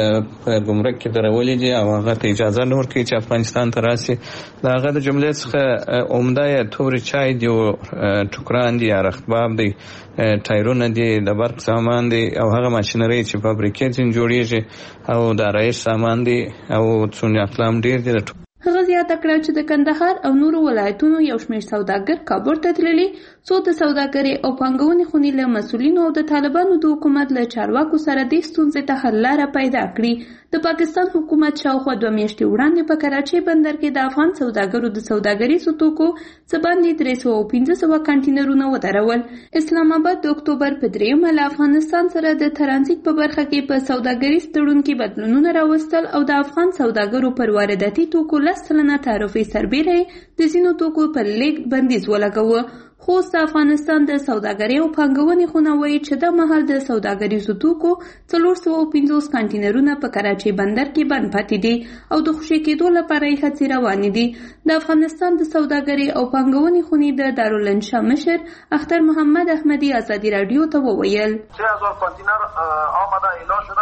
په ګمرک کې درولي دي او هغه ته اجازه نه ورکوي چې افغانستان ته راسي. د هغه د جملې څخه عمده یې تورې چای دي او ټوکران دي یا رختباب دی ټایرونه دي د برق سامان دي او هغه ماشینري چې فابریکې ځین جوړیږي او د آرایش سامان دي او څونه اقلام ډیر دي. هغه زیاته کړه چې د کندهار او نورو ولایتونو یو شمېر سوداګر کابل ته تللي څو د سوداګرۍ او پانګونې خونې له مسؤلینو او د طالبانو د حکومت له چارواکو سره دې ستونزې ته حل لاره پیدا کړي. د پاکستان حکومت شاوخوا دوه میاشتې وړاندې په کراچۍ بندر کې د افغان سوداګرو د سوداګریزو توکو څه باندې درې سوه او پنځه سوه کانټینرونه ودرول. اسلام آباد د اکتوبر په دریمه له افغانستان سره د ترانزیت په برخه کې په سوداګریز تړون کې بدلونونه راوستل او د افغان سوداګرو پر وارداتي توکو لس سلنه تعرفې سربیره د ځینو توکو پر لیږد بندیز ولګاوه. خو د افغانستان د سوداګرۍ او پانګونې خونه وایي چې د مهال د سوداګریزو توکو څلور سوه او پنځوس کانټینرونه په کراچۍ بندر کې بند پاتې دي او د خوشي کېدو لپاره یې هڅې روانې دي. د افغانستان د سوداګرۍ او پانګونې خونې د دارالانشا مشر اختر محمد احمدی ازادي راډیو ته وویل سه هزار کانتینر آمده اعلان شده.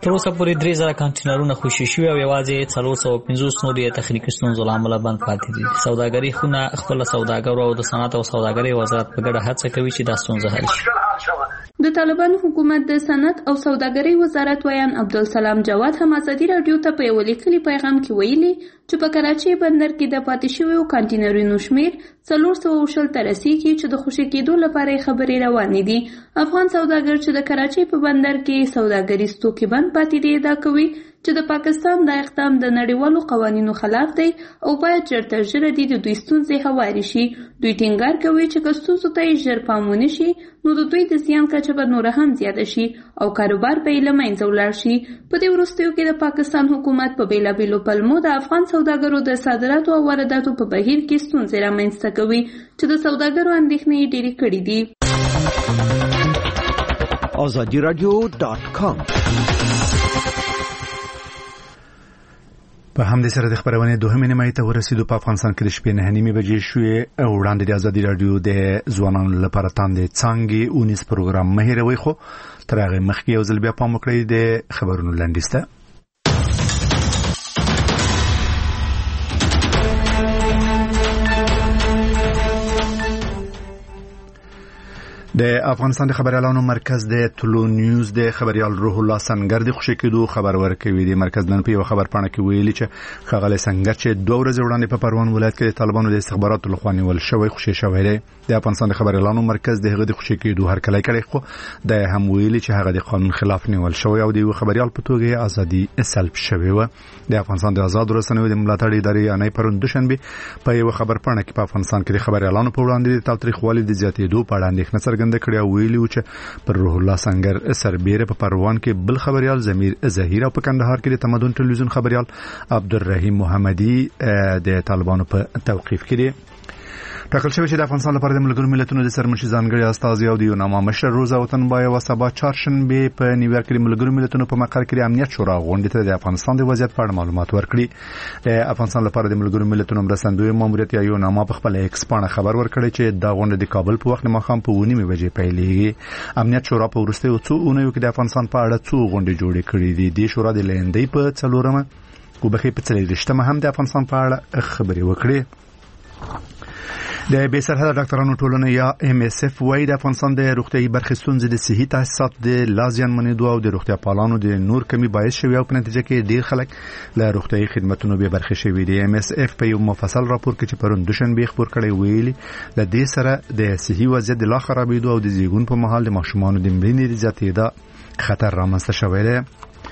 تر اوسه پورې درې زره کانټینرونه خوشي شوي او یوازې څلور سوه پنځوس نور یې تخنیکي ستونزو له امله بند پاتې دي. سوداګري خونه خپله سوداګرو او د صنعت او سوداګرۍ وزارت په ګډه هڅه کوي چې دا ستونزه حل شي. د طالبانو حکومت د صنعت او سوداګرۍ وزارت ویان عبدالسلام جواد هم ازادي راډیو ته په یو لیکلي پیغام کې ویلي چې په کراچۍ بندر کې د پاتې شویو کانټینرونو شمیر څلور سوه شل ته رسیږي چې د خوشي کېدو لپاره خبرې روانې دي. افغان سوداګر چې د کراچۍ په بندر کې سوداګریز توکي بند پاتې دي ادعا کوي چې د پاکستان دا اقدام د نړیوالو قوانینو خلاف دی او باید ژر تر ژره د دوی ستونزې هوارې شي. دوی ټینګار کوي چې که ستونزو ته یې ژر پام ونه شي نو د دوی د زیان کچه به نوره هم زیاته شي او کاروبار به یې له منځه ولاړ شي. په دې وروستیو کې د پاکستان حکومت په بېلابېلو پلمو د افغان سوداګرو د صادراتو او وارداتو په بهیر کې ستونزې رامنځته کوي چې د سوداګرو اندېښنې یې ډېرې کړې دي. آزادی رادیو ډاټ کام په همدې سره د خبرونې دوهمې نیمایي ته ورسېدو. په افغانستان کې د شپې نهه نیمې بجې شوې او وړاندې د ازادي راډیو د ځوانانو لپاره تاندې څانګې اونیز پروګرام مه هېروئ، خو تر هغې مخکې یو ځل بیا پام وکړئ د خبرونو لنډیز ته. د افغانستان د خبريالانو مرکز د طلوع نیوز د خبريال روح الله سنگر د خوشی کېدو خبر ورکوي. د مرکز نن په یو خبر پاڼه کې ویلي چې خغل سنگر چې دوه ورځې وړاندې په پروان ولایت کې د طالبانو د استخباراتو لخوا نیول شوی خوشی شوی دی. د افغانستان د خبريالانو مرکز د هغه د خوشی کېدو هر کله کړي، خو د هم ویلي چې هغه د قانون خلاف نیول شوی او د یو خبريال په توګه ازادي سلب شوی و. د افغانستان د آزاد رسنیو د ملاتړ ادارې انای پرون دوشنبه په یو خبر پاڼه کې په افغانستان کې د خبريالانو په وړاندې د تاریخوالي د زیاتېدو په اړه اندېښنه څرګنده کړې او ویلي چې پر روح الله سنگر سربېره په پروان کې بل خبريال ضمیر ظهیر او په کندهار کې د تمدن ټلویزیون خبريال عبدالرحیم محمدي د طالبانو په توقیف کې دي. ټاکل شوی چې د افغانستان لپاره د ملګرو ملتونو د سرمشي ځانګړي استازي او د یوناما مشر روزا وطنبای او سبا چهارشنبه په نیویارک کې د ملګرو ملتونو په مقر کې د امنیت شورا غونډې ته د افغانستان د وضعیت په اړه معلومات ورکړي. د افغانستان لپاره د ملګرو ملتونو مرستندوی ماموریت یا یوناما په خپل ایکس پاڼه خبر ورکړی چې دا غونډه د کابل په وخت ماښام په ونیمه بجې پیلېږي. امنیت شورا په وروستیو څو اونیو کې د افغانستان په اړه څو غونډې جوړې کړې دي. د شورا د لندې په څلورمه او بخې په څلورشتمه هم د افغانستان په اړه خبرې وکړې. د بې سرحده ډاکټرانو ټولنه یا ام اس اف وايي د افغانستان د روغتيایي برخې ستونزې د صحي تاسیسات د لازم منېدو او د روغتیا پالانو د نور کمی باعث شوی او په نتیجه کې ډیر خلک له روغتيایي خدماتو به برخې شوي دي. ام اس اف په یو مفصل راپور کې چې پرون دوشنبه خبر کړی ویلي ل دې سره د صحي وضعیت د لا خرابېدو او د زیږون په مهال د ماشومانو د مړینې د زیاتېدا خطر رامنځته شوی دی.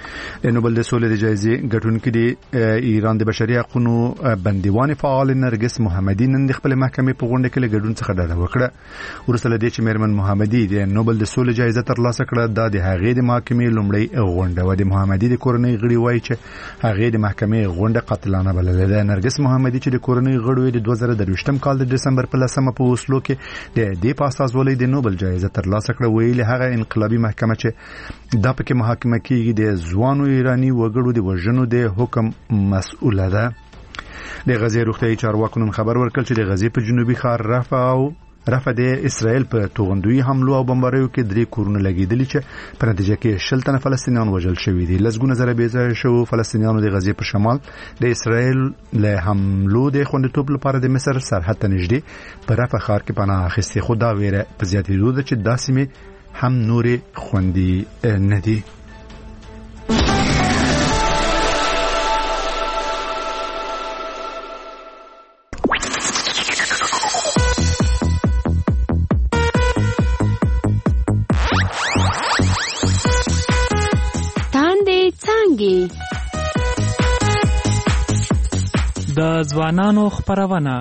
د نوبل د سولې د جایزې ګټونکې د ایران د بشري حقوقو بندیوان فعال نرګس محمدي نن د خپل محکمې په غونډه کې له ګډون څخه ډډه وکړه. وروسته له دې چې میرمن محمدي د نوبل د سولې جایزه ترلاسه کړه، دا د هغې د محکمې لومړی غونډه و. د محمدي د کورنۍ غړي وایي چې هغې د محکمې غونډه قاتلانه بللې ده. نرګس محمدي چې د کورنۍ غړو د دوه زره درویشتم کال د دسمبر په لسمه په اوسلو کې د دې په استازولۍ د نوبل جایزه ترلاسه کړه، ویلي هغه انقلابي محکمه چې دا پکې محاکمه کیږي د ځوانو ایرانی وګړو د وژنو د حکم مسؤله ده. د غزې روغتیايي چارواکو نن خبر ورکړ چې د غزې په جنوبي ښار رفح او رفح د اسرائیل په توغندوی حملو او بمباریو کې درې کورونه لګیدلي چې په نتیجه کې شل تنه فلسطینیان وژل شوي دي. لسګونه زره بېځایه شوو فلسطینیانو د غزې په شمال د اسرائیل له حملو د خوندیتوب لپاره د مصر سرحد ته نږدې په رفح ښار کې پناه اخیستې، خو دا ویره په زیاتېدو ده چې دا سیمې هم نورې خوندي نه دي. د ځوانانو خبرونه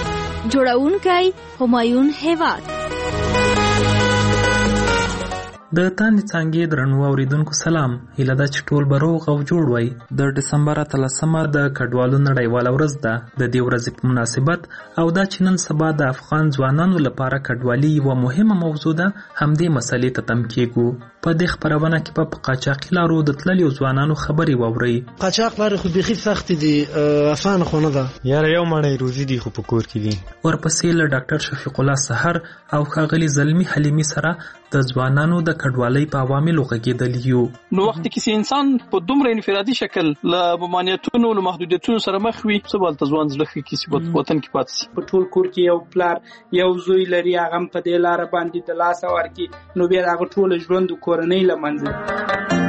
جوړونکی همایون هیواد د تاندې څانګې درنو اوریدونکو سلام. هیله ده چې ټول به روغ او جوړ وای. د ډسمبر اتلسمه د کډوالو نړیواله ورځ ده. د دې ورځې په مناسبت او دا چې نن سبا د افغان ځوانانو لپاره کډوالي یوه مهمه موضوع ده، همدې مسلې ته تم کېږو. په دې خپرونه کې په قاچاقي لارو د تللیو ځوانانو خبرې واورئ. قاچاق لارې خو بیخي سختې دي، اسانه خو نه ده. یاره یو مړی روزي دي خو په کور کې دي. ورپسې له ډاکټر شفیق الله سحر او ښاغلي زلمي حلیمي سره د ځوانانو د کډوالۍ په عواملو غږېدلي یو. نو وخت کې چې انسان په دومره انفرادي شکل له ممانعتونو له محدودیتونو سره مخ وي، څه به هلته ځوان زړه ښه کړي چې وطن کې پاتې شي. په ټول کور کې یو پلار یو زوی لري، هغه هم په دې لاره باندې د لاسه ورکړي، نو بیا د هغه ټوله ژوند د کورنۍ له منځه.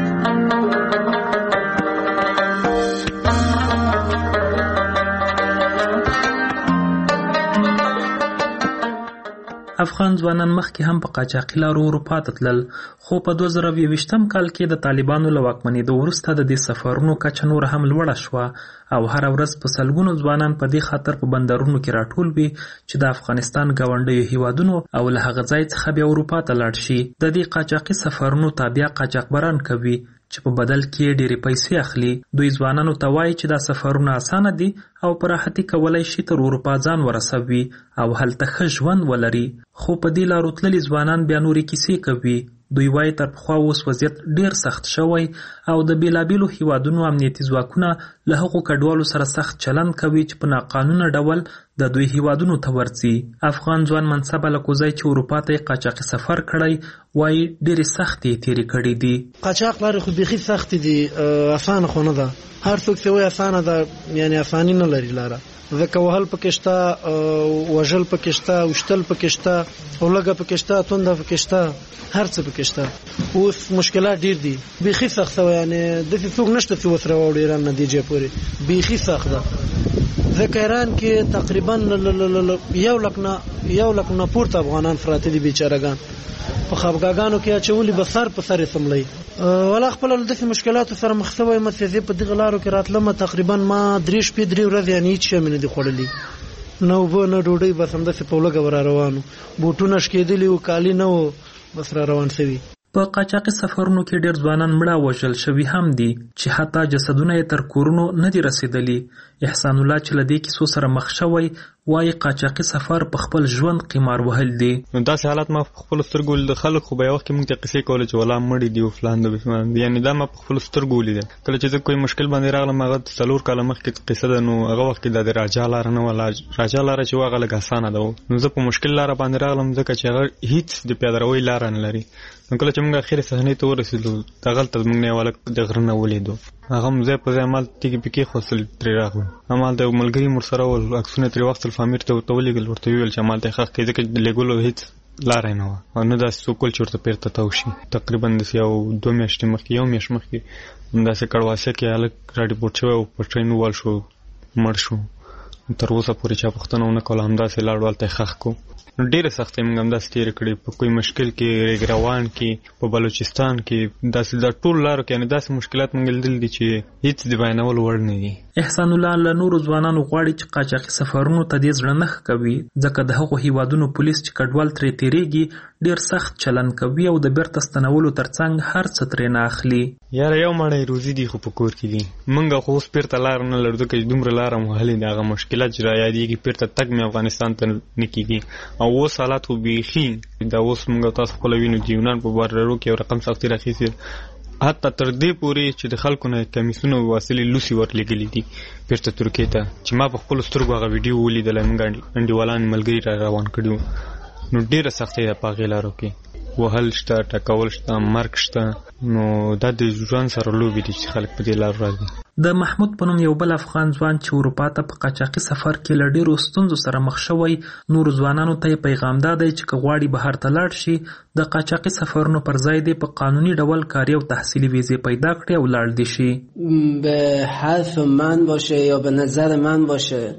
افغان ځوانان مخکې هم په قاچاقي لارو اروپا ته تلل، خو په دوه زره یوویشتم کال کې د طالبانو له واکمنېدو وروسته د دې سفرونو کچه نوره هم لوړه شوه او هره ورځ په سلګونو ځوانان په دې خاطر په بندرونو کې راټول وي چې د افغانستان ګاونډیو هیوادونو او له هغه ځای څخه بیا اروپا ته لاړ شي. د دې قاچاقي سفرونو تابع قاچاقبران کوي چې په بدل کې ډېرې پیسې اخلي. دوی ځوانانو ته وایي چې دا سفرونه اسانه دي او په راحتي کولی شي تر اروپا ځان ورسوي او هلته ښه ژوند ولري. خو په دې لارو تللي ځوانان بیا نورې کیسې کوي. دوی وایي تر پخوا اوس وضعیت ډېر سخت شوی او د بېلابېلو هیوادونو امنیتي ځواکونه له هغو کډوالو سره سخت چلند کوي چې په ناقانونه ډول د دوی هیوادونو ته ورځي. افغان ځوان منصب الکوزی چې اروپا ته یې قاچاقي سفر کړی وایي ډېرې سختې یې تېرې کړي دي. قاچاق لارې خو بیخي سختې دي، اسانه خو نه ده. هر څوک چې وایي اسانه ده، یعنې اساني نه لري لاره. ځکه وهل پکې شته، وژل پکې شته، وشتل پکې شته، اولګه پکې شته، تونده پکې شته، هر څه پکې شته. اوس مشکلات ډېر دي، بیخي سخت شوی. یعنې داسې څوک نشته چې وسره واوړي ایران نتیجې پورې، بیخي سخت ده. ځکه ایران کې تقریبا یو لک نه یو لک نه پورته افغانان پراته دي، بیچارهګان په خفګاګانو کې اچولي، به سر په سر یې سملی. ولا خپل له داسې مشکلاتو سره مخ شوی یم چې زه په دغه لارو کې راتلم. تقریبا ما درې شپې درې ورځې یعنې هېڅ شی مې نه دي خوړلي، نه اوبه نه ډوډۍ، بس همداسې په لږه به را روان وو. بوټونه شکېدلي وو، کالي نه وو، بس را روان شوي. په قاچاقي سفرونو کې ډېر ځوانان مړه وژل شوي هم دي چې حتی جسدونه یې تر کورونو نه دي رسېدلي. احسان الله چې له دې کیسو سره مخ شوی وایي قاچاقي سفر په خپل ژوند قمار وهل دي. نو داسې حالات ما په خپلو سترګو ولید. خلک خو به یو وخت کې موږ ته قصې کولې چې والله مړي دي او فلان دي، یعنې دا ما په خپلو سترګو ولیدل. کله چې زه کوم مشکل باندې راغلم، هغه څلور کاله مخکې قصه ده، نو هغه وخت کې د راجا لاره نه وه. راجا لاره چې وه هغه لږ اسانه ده، نو زه په مشکل لاره باندې راغلم ځکه چې هغه هیڅ د پیاده روۍ لاره نه لري. نو کله چې موږ اخرې صحنې ته ورسېدو، هغلته موږ نه یو هلک د غره نه ولیدو، هغه هم ځای په ځای همالته تیږې پیکې خوستل ترې راغلو. همالته یو ملګري مور سره ول، عکسونه ترې واخیستل، فامیر ته ورته ولېږل، ورته ویې ویل چې همالته یې ښخ کړئ ځکه د لېږلو هېڅ لاره یې نه وه او نه داسې څوک ول چې ورته بېرته تاو شي. تقریبا داسې یو دوه میاشتې مخکې یو میاشت مخکې همداسې کړواسیه کې هلک راډیپورټ شوی او په ټرین ووال شو، مړ شو. تر اوسه پورې چا پوښتنه ونه کوله، همداسې لاړو هلته یې ښخ کړو. نو ډېرې سختۍ موږ همداسې تېرې کړې، په کوی مشکل کې، ریګ روان کې، په بلوچستان کې، داسې د ټول لارو کې، یعنې داسې مشکلات موږ لیدلي دي چې هېڅ د بیانولو وړ نه دي. احسان الله له نورو ځوانانو غواړي چې قاچاقي سفرونو ته دې زړه نه ښه کوي، ځکه د هغو هیوادونو پولیس چې کډوال ترې تېرېږي ډېر سخت چلند کوي او د بیرته ستنولو ترڅنګ هر څه ترې نه اخلي. یاره یو مړی روزي دي خو په کور کې دي. موږ خو اوس بیرته لاره نه لرو ځکه چې دومره لاره مو وهلې دي. هغه مشکلات چې را یادېږي بیرته تګ مې افغانستان ته نه کېږي او اوس حالات خو بیخي دا اوس موږ تاسو خپله وینو چې یونان په بارډرو کې یو رقم سختي راخیستې، حتی تر دې پورې چې د خلکو نه کمیسونه واصلې لوسي ورلېږلي دي بیرته ترکیې ته، چې ما په خپلو سترګو هغه ویډیو ولیدله. موږ انډیوالان ملګري را روان کړي وو. نو ډېره سختۍ ده په هغې لارو کې، وهل شته، ټکول شته، مرګ شته. نو دا د ژوند سره لوبې دي چې خلک په دې لارو راځي. د محمود په نوم یو بل افغان ځوان چې اروپا ته په قاچاقي سفر کې له ډېرو ستونزو سره مخ شوی، نورو ځوانانو ته یې پیغام دا دی چې که غواړي بهر ته لاړ شي، د قاچاقي سفرونو پر ځای دی په قانوني ډول کاري او تحصیلي ویزې پیدا کړي او لاړ دي شي. به حرف من باشه یا به نظر من باشه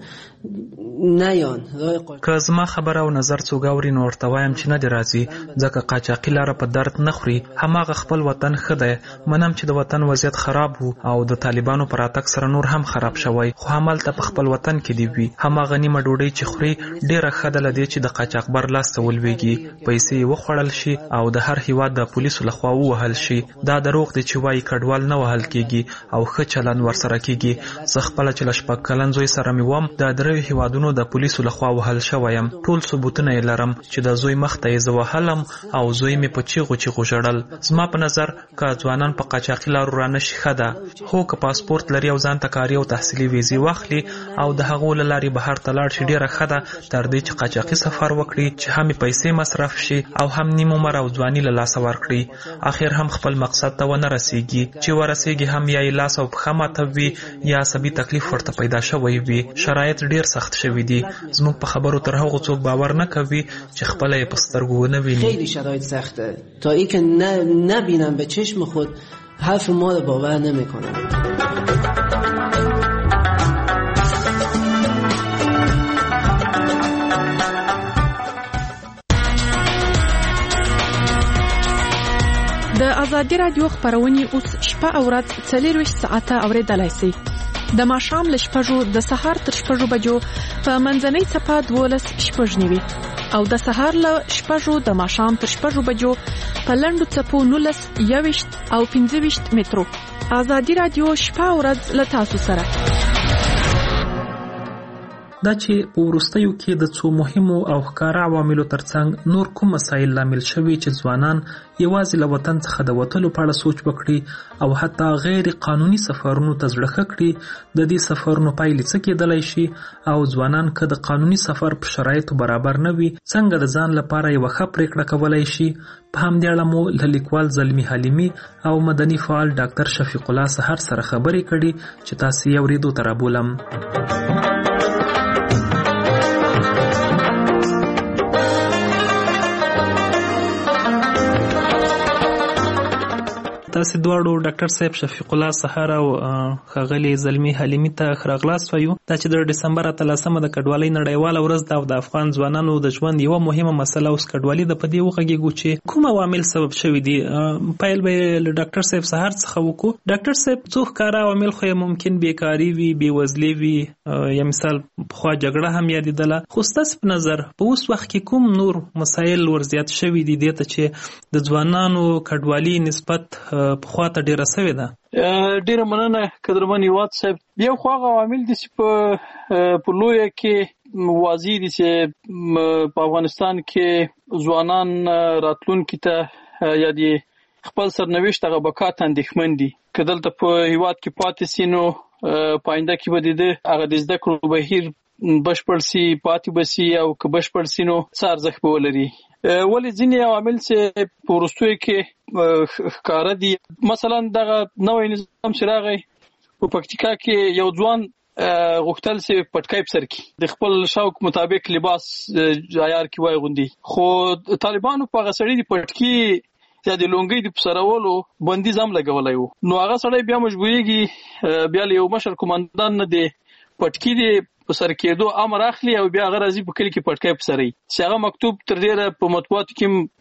نه یان که زما خبره او نظر څوک اوري نو ورته وایم چې نه دی راځي ځکه قاچاقي لاره په درد نه خوري. هماغه خپل وطن ښه دی. منم چې د وطن وضعیت خراب وو او د طالبانو پر راتګ سره نور هم خراب شوی، خو همالته په خپل وطن کې دی وي. هماغه نیمه ډوډۍ چې خوري ډیره ښه ده له دې چې د قاچاقبر لاس ته ولویږي، پیسې یې وخوړل شي او د هر هیواد د پولیسو لخوا ووهل شي. دا دروغ دی چې وایي کډوال نه وهل کیږي او ښه چلند ورسره کیږي. زه خپله چې له شپږ کلن زوی سره مې وم د دریو هیوادونو د پولیسو لخوا وهل شویم. ټول ثبوتونه یې لرم چې د زوی مخ ته یې زه وهلم او زوی مې په چیغو چیغو ژړل. زما په نظر که ځوانان په قاچاقي لارو رانشي ښه ده، خو که پاسپورت لري او ځان ته کاري او تحصیلي ویزې واخلي او د هغو له لارې بهر ته لاړ شي ډېره ښه ده تر دې چې قاچاقي سفر وکړي چې هم پیسې مصرف شي او هم نیم عمر او ځواني له لاسه ورکړي. اخر هم خپل مقصد ته ونه رسیږي. چې ورسیږي هم یا یې لاس او پښه ماته وي یا عصبي تکلیف ورته پیدا شوی وي. شرایط ډېر سخت شوي دي. زموږ په خبرو تر هغو څوک باور نه کوي چې خپله یې په سترګو ونه ویني. خیلی شرایط سخته تا ای که نبینم به چشم خود حرف ما رو باور نمیکنم. د ازادي رادیو خبرونه اوس شپه او ورځ څلورویشت ساعته اوریدلای شئ. د ماښام له شپږو د سهار تر شپږو بجو په منځنۍ څپه دولس شپږ نیوي او د سهار له شپږو د ماښام تر شپږو بجو په لنډو څپو نولس یوویشت او پنځه ویشت مترو. ازادي رادیو شپه او ورځ له تاسو سره. دا چې په وروستیو کې د څو مهمو او ښکاره عواملو ترڅنګ نور کوم مسایل لامل شوي چې ځوانان یوازې له وطن څخه د وتلو په اړه سوچ وکړي او حتی غیر قانوني سفرونو ته زړه ښه کړي. د دې سفرونو پایلې څه کېدلی شي او ځوانان که د قانوني سفر په شرایطو برابر نه وي څنګه د ځان لپاره یوه ښه پرېکړه کولی شي. په همدې اړه مو له لیکوال زلمي حلیمي او مدني فعال ډاکټر شفیق الله سحر سره خبرې کړي چې تاسې یې اورېدو ته رابولم. تاسې دواړو ډاکټر صاحب شفیق الله سحر او ښاغلي زلمي حلیمي ته ښه راغلاست وایو. دا چې د ډسمبر اتلسمه د کډوالۍ نړیواله ورځ ده او د افغان ځوانانو د ژوند یوه مهمه مسله اوس کډوالي ده، په دې وغږیږو چې کوم عوامل سبب شوي دي. پیل به یې له ډاکټر صاحب سحر څخه وکړو. ډاکټر صاحب څو ښکاره عوامل خو یې ممکن بیکاري وي، بېوزلي وي، یا مثال پخوا جګړه هم یادېدله، خو ستاسې په نظر په اوس وخت کې کوم نور مسایل ورزیات شوي دي دې ته چې د ځوانانو کډوالي نسبت پخوا ته ډیره سوې ده؟ ډیره مننه قدرمن هیواد صاحب. یو خو هغه عوامل دي چې په په لویه کې واضح دي چې په افغانستان کې ځوانان راتلونکي ته یا د خپل سرنوشت هغه بقا ته اندېښمن دي. که دلته په هیواد کې پاتې سي نو په آینده کې به د ده هغه د زده کړو بهیر بشپړ سي، پاتې به سي، او که بشپړ سي نو څه ارزښت به ولري. ولې ځینې عوامل چې په وروستیو کې ښکاره دي، مثلا دغه نوی نظام چې راغی په پکتیکا کې یو ځوان غوښتل چې پټکی په سر کړي، د خپل شوق مطابق لباس عیار کې واغوندي، خو طالبانو په هغه سړي د پټکي یا د لونګۍ د پسرولو بندیز هم لګولی و. نو هغه سړی بیا مجبورېږي بیا له یو مشر قومندان نه د پټکي د په سر کېدو امر اخلي او بیا هغه راځي په کلي کې پټکی په سر یي. چې هغه مکتوب تر ډېره په مطبوعاتو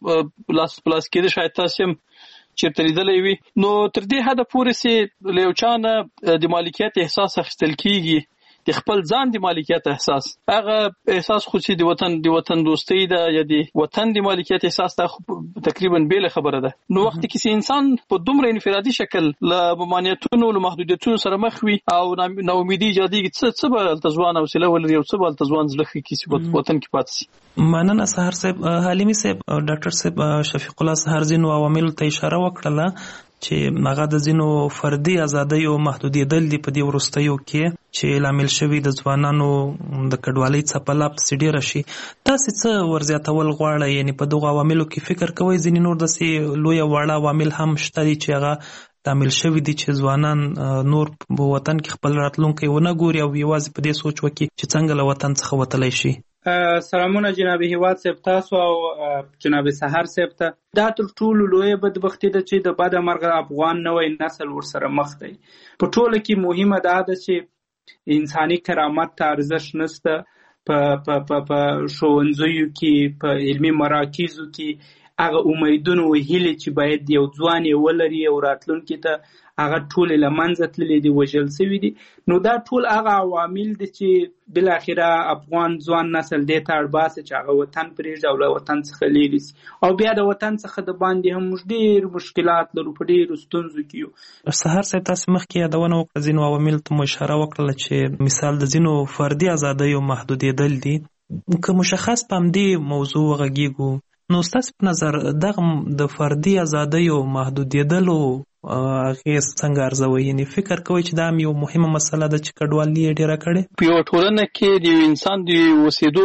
کې لاس په لاس کېده، شاید تاسې هم چېرته لیدلی وي. نو تر دې حده پورې چې له یو چا نه د مالکیت احساس اخیستل کېږي، د خپل ځان د مالکیت احساس، هغه احساس خو چې د وطن د وطن دوستۍ ده یا د وطن د مالکیت احساس ده تقریبا بیله خبره ده. نو وخت کې چې انسان په دومره انفرادي شکل له ممانعتونو له محدودیتونو سره مخ وي او ناامیدي ایجادېږي، څه څه به هلته ځوان حوصله ولري او څه به هلته ځوان زړه ښه کړي چې وطن کې پاتې شي. مننه سحر صاحب. حلیمي صاحب، ډاکټر صاحب شفیق الله سحر ځینو عواملو ته اشاره وکړله چې هغه د ځینو فردي ازادیو محدودېدل دي په دې وروستیو کې چې لامل شوي د ځوانانو د کډوالۍ څپه لا پسې ډېره شي. تاسې څه ورزیاتول غواړئ؟ یعنې په دغو عواملو کې فکر کوئ ځینې نور داسې لویه واړه عوامل هم شته دي چې هغه لامل شوي دي چې ځوانان نور په وطن کې خپل راتلونکی ونه ګوري او یوازې په دې سوچ وکړي چې څنګه له وطن څخه وتلی شي؟ سلامونه جناب هیواد صاحب تاسو او جناب سحر صاحب ته. دا تر ټولو لویه بدبختي ده چې د بده مرغه افغان نوی نسل ورسره مخ دی. په ټوله کې مهمه دا ده چې انساني کرامت ته ارزښت نشته، په په په ښوونځیو کې، په علمي مراکزو کې هغه امیدونه او هیلې چې باید یو ځوان یې ولري او راتلونکي ته هغه ټولې له منځه تللي دي، وژل سوي دي. نو دا ټول هغه عوامل دي چې بالاخره افغان ځوان نسل دې ته اړباسي چې هغه وطن پرېږدي او له وطن څخه لیرې سي. او بیا د وطن څخه د باندې هم موږ ډېر مشکلات لرو، په ډېرو ستونزو کې یو. سهار صاحب تاسو مخکې یادونه وکړه، ځینو عواملو ته مو اشاره وکړله چې مثال د ځینو فردي ازادیو محدودېدل دي. که مشخص په همدې موضوع وغږېږو، نو ستاسو په نظر دغه د فردي ازادیو محدودېدلو اغېز څنګه ارزوئ؟ یعنې فکر کوئ چې دا هم یو مهمه مسله ده چې کډوالي یې ډېره کړې؟ په یوه ټولنه کې د یو انسان د اوسېدو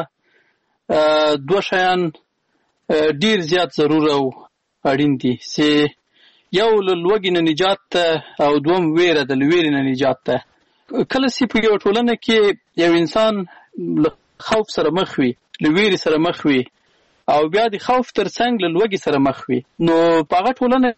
لپاره دوه شیان ډېر زیات ضرور او اړین دي، چې یو له لوږې نه نجات ته او دوم ویره د له ویرې نه نجات ته. کله چې په یوه ټولنه کې یو انسان له خوف سره مخ وي، له ویرې سره مخ وي، او بیا د خوف تر څنګ له لوږې سره مخ وي، نو په هغه ټولنه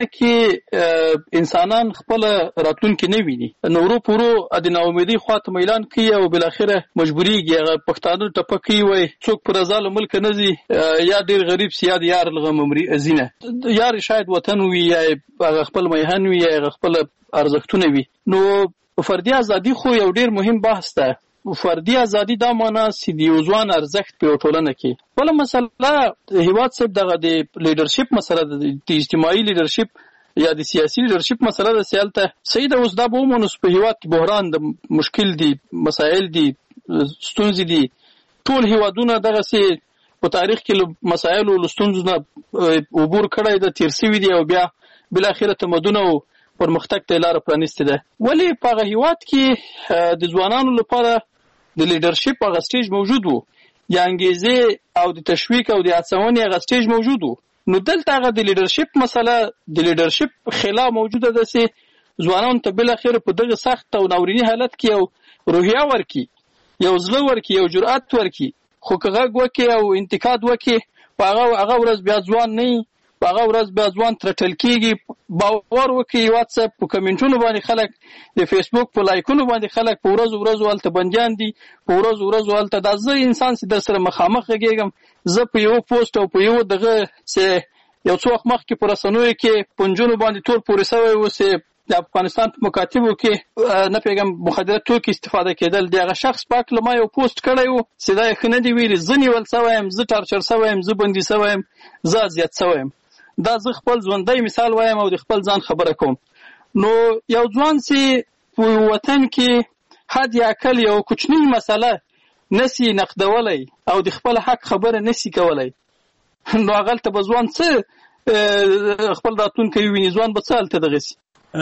کې انسانان خپل راتلونکي نه ویني، نو ورو په ورو د ناامیدۍ خواته میلان کوي او بالاخره مجبوریږي. هغه پښتانه ټپه کوي، وایي څوک په رضا له ملکه نه ځي، یا ډېر غریب سي یا د یار له غمه مري ځینه. یار شاید وطن وي، یا هغه خپل میهن وي، یا هغه خپل ارزښتونه وي. نو فردي ازادي خو یو ډېر مهم بحث ده. فردي ازادي دا معنا چې د یو ځوان ارزښت په یو ټولنه کې. بله مسله هیواد صاحب دغه د لیډرشپ مسله ده، د اجتماعي لیډرشپ یا د سیاسي لیډرشپ مسله ده. سیالته صحیح ده، اوس دا به ومنو په هیواد کې بحران د مشکل دي، مسایل دي، ستونزې دي. ټول هیوادونه دغسې په تاریخ کې له مسایلو له ستونزو نه عبور کړی ده، تېر سوي دي، او بیا بالاخره تمدن او پرمختګ ته لاره پرانیستې ده. ولې په هغه هیواد کې د ځوانانو لپاره د لیډرشپ هغه سټیج موجود وو، یا انګیزې او د تشویق او د هڅونې هغه سټیج موجود وو. نو دلته هغه د لیډرشپ مسله، د لیډرشپ خلا موجوده ده چې ځوانانو ته بالاخره په دغه سخت او ناوریني حالت کې یو روحیه ورکړي، یو زړه ورکړي، یو جرأت ورکړي. خو که غږ وکړي او انتقاد وکړي، په هغه هغه ورځ بیا ځوان نه وي، په هغه ورځ بیا ځوان ترټل کېږي. باور وکړي، واتساپ په کمنټونو باندې خلک، د فیسبوک په لایکونو باندې خلک په ورځو ورځو هلته بندیان دي، په ورځو ورځو هلته. دا زه انسان چې در سره مخامخ غږېږم، زه په یو پوسټ او په یو دغه چې یو څو وخت مخکې په رسنیو کې په نجونو باندې تور پورې سوی و چې د افغانستان په مکاتبو کې نه پوهېږم مخدره توکي استفاده کېدل، د هغه شخص په هکله ما یو پوسټ کړی و چې دا یې ښه نه دي ویلي. زه نیول سوی یم، زه ټارچر سوی یم، زه بندي سوی یم، زه اذیت سوی یم. دا زه خپل ژوندی مثال وایم او د خپل ځان خبره کوم. نو یو ځوان چې په وطن کې حد یا اقل یو کوچنۍ مسله نسی نقدولی او د خپل حق خبره نسی کولی، نو هغلته به ځوان څه خپل راتلونکی وویني، ځوان به څه هلته دغسې.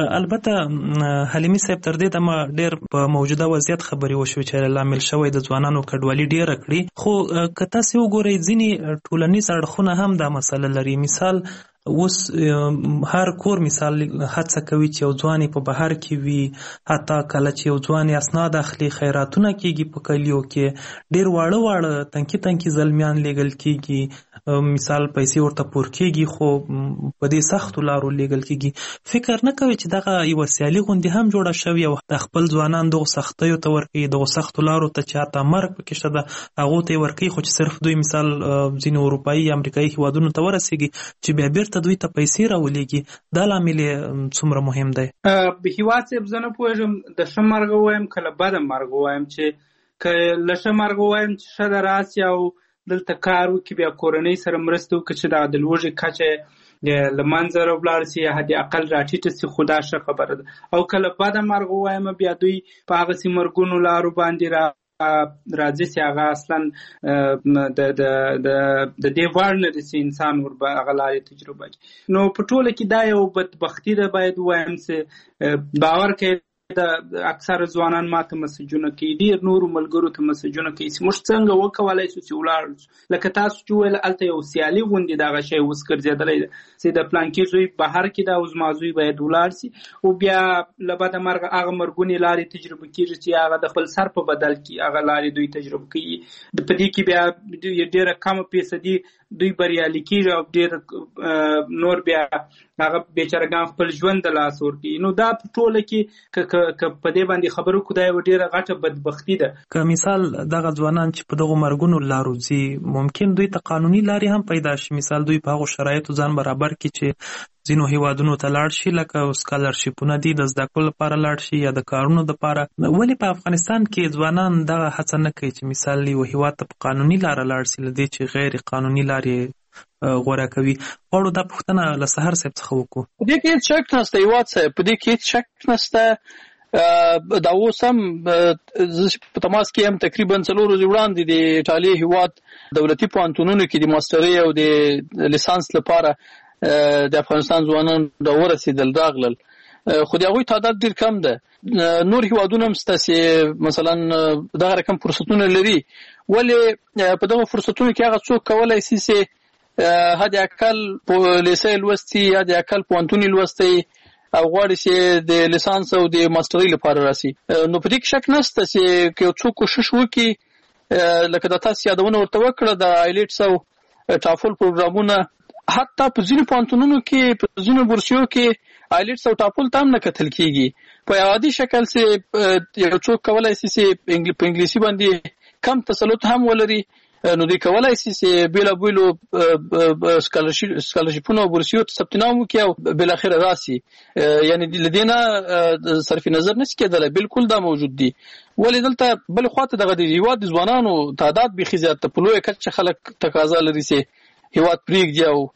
البته حلیمي صاحب تر دې دمه ډېر په موجوده وضعیت خبرې وشوې چې لامل شوی د ځوانانو کډوالي ډېره کړي. خو که تاسې وګورئ ځینې ټولنیز اړخونه هم دا مسله لري. مثال اوس هر کور مثال هڅه کوي چې یو ځوان په بهر کې وي، حتی کله چې یو ځوان اسناد اخلي، خیراتونه کېږي په کلیو کې، ډېر واړه واړه تنکي تنکي زلمیان لیږل کېږي، مثال پیسې ورته پور کېږي، خو په دې سختو لارو لیږل کېږي. فکر نه کوي چې دغه یوه سیالي غوندې هم جوړه شوې او د خپل ځوانان دغو سختیو ته ورکوي، دغو سختو لارو ته چې حتی مرګ پکې شته ده هغو ته یې ورکوي، خو چې صرف دوی مثال ځینې اروپایي یا امریکایي هېوادونو ته ورسېږي چې بیا بېرته دوی ته پیسې راولېږي. دا لامل یې څومره مهم دی؟ هېواد صاحب زه نه پوهېږم د ښه مرګ ووایم که له بده مرګ ووایم. چې که له ښه مرګ ووایم چې ښه ده راسي او دلته کار وکړي، بیا کورنۍ سره مرسته وکړي چې دغه د لوږې کچه له منځه راولاړ سي، حد اقل راټیټه سي، خو دا ښه خبره ده. او که له بده مرګ ووایم بیا دوی په هغسې مرګونو لارو باندې را راځي چې هغه اصلا د دې وړ نه دي چې انسان ور هغه لارې تجربه کړي. نو په ټوله کې دا یو بدبختي ده، باید ووایم چې باور کوي د اکثر ځوانان ماته مسجونه کوي، ډېر نورو ملګرو ته مسجونه کوي چې موږ څنګه وکولی شو چې ولاړ شو. لکه تاسو چې وویل هلته یو سیالي غوندې دغه شی اوس ګرځېدلی ده چې د پلانکي زوی بهر کې ده او زما زوی باید ولاړ سي، او بیا له بده مرګه هغه مرګونې لارې تجربه کېږي چې هغه د خپل سر په بدل کې هغه لارې دوی تجربه کوي. په دې کې بیا ډېره کمه فیصدي دوی بریالي کیږي او ډېر نور بیا هغه بیچارهګان خپل ژوند د لاس ورکوي. نو دا په ټوله کې که په دې باندې خبرو کو دا یوه ډېره غټه بدبختي ده. که مثال دغه ځوانان چې په دغو مرګونو لارو ځي ممکن دوی ته قانوني لارې هم پیدا شي. مثال دوی په هغو شرایطو ځان برابر کړي چې ځینو هیوادونو ته لاړ شي، لکه سکالرشیپونه دي د زده کړو لپاره لاړ شي یا د کارونو دپاره. ولې په افغانستان کې ځوانان دغه هڅه نه کوي چې مثال یو هیواد ته په قانوني لاره لاړ شي، له دې چې غیر قانوني لارې غوره کوي؟ غواړو دا پوښتنه له سهار صاحب څخه وکړو. په دې کې هېڅ شک نشته هیواد صاحب، په دې کې هېڅ شک نشته. دا اوس هم زه په تماس کې هم تقریبا څلور ورځې وړاندې د ایټالیا هیواد دولتي پوهنتونونو کې د ماسترۍ او د لیسانس لپاره د افغانستان ځوانان دا ورسېدل راغلل، خو د هغوی تعداد ډېر کم ده. نور هیوادونه هم شته چې مثلا دغه رقم فرصتونه لري، ولې په دغه فرصتونو کې هغه څوک کولی شي چې حد اقل لیسې لوستي یا د اقل پوهنتون لوستی او غواړي چې د لیسانس او د ماسترۍ لپاره راسي. نو په دې کې شک نشته چې که یو څوک کوشش وکړي، لکه د تاسو یادونه ورته وکړه د آیلټس او ټافل پروګرامونه، حتی په ځینو پوهنتونونو کې په ځینو بورسیو کې آیلټس او ټافل ته هم نه کتل کېږي. په عادي شکل چې یو څوک کولی شي چې په انګلیسي باندې کم تسلط هم ولري، نو دوی کولی شي چې بېلابېلو سکالرشیپونو او بورسیو ته ثبت نام وکړي او بالاخره راسي. یعنې له دې نه صرف نظر نشي کېدلی، بالکل دا موجود دي. ولې دلته بلې خواته دغه د هېواد د ځوانانو تعداد بیخي زیات ده، په لویه کچه خلک تقاضا لري چې هیواد پرېږدي او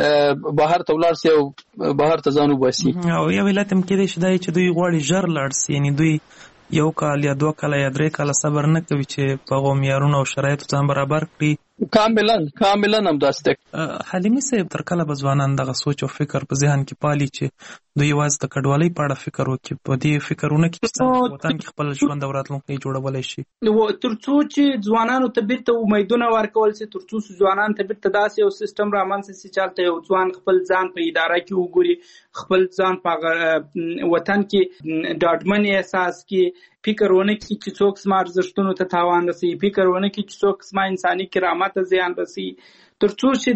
بهر ته ولاړ سي او بهر ته ځان وباسي. او یو علت هم کېدای شي دا چې دوی غواړي ژر لاړ سي، یعنې دوی یو کال یا دوه کاله یا درې کاله صبر نه کوي چې په هغو معیارونو او شرایطو ځان برابر کړي. کاملا کاملا همداسې ده. حلیمي صاحب تر کله به ځوانان دغه سوچ او فکر په ذهن کې پالي چې دوی یوازې د کډوالۍ په اړه فکر وکړي، په دې فکرونه کې چې څنګه وطن کې خپل ژوند او راتلونکی جوړولی شي؟ تر څو چې ځوانانو ته بیرته امیدونه ورکول شي، تر څو ځوانانو ته بیرته داسې یو سیستم رامنځته شي چې هلته یو ځوان خپل ځان په اداره کې وګوري، خپل ځان په وطن کې ډاډمن احساس کړي، فکر ونه کړي چې څوک زما ارزښتونو ته تاوان رسوي، فکر ونه کړي چې څوک زما انساني کرامت ته زیان رسوي. تر څو چې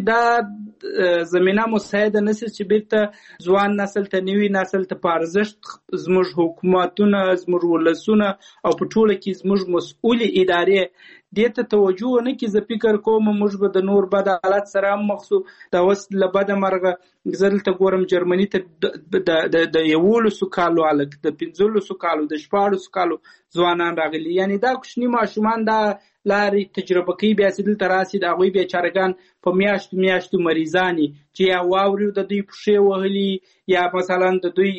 دا زمینه مساعده نشي چې بیرته ځوان نسل ته نوي نسل ته په ارزښت زموږ حکومتونه، زموږ ولسونه او په ټوله کې زموږ مسؤلې ادارې دې ته توجه ونه کړي. زه فکر کوم موږ به د نور بد حالت سره هم مخ شو. دا اوس له بده مرغه زه دلته ګورم جرمني ته د یولسو کالو هلک، د پنځلسو کالو، د شپاړسو کالو ځوانان راغلي. یعنې دا کوچني ماشومان دا لارې تجربه کوي، بیا چې دلته راسي د هغوی بیچارهګان په میاشتو میاشتو مریضاني چې یا واوري د دوی پښې وهلي یا مثلا د دوی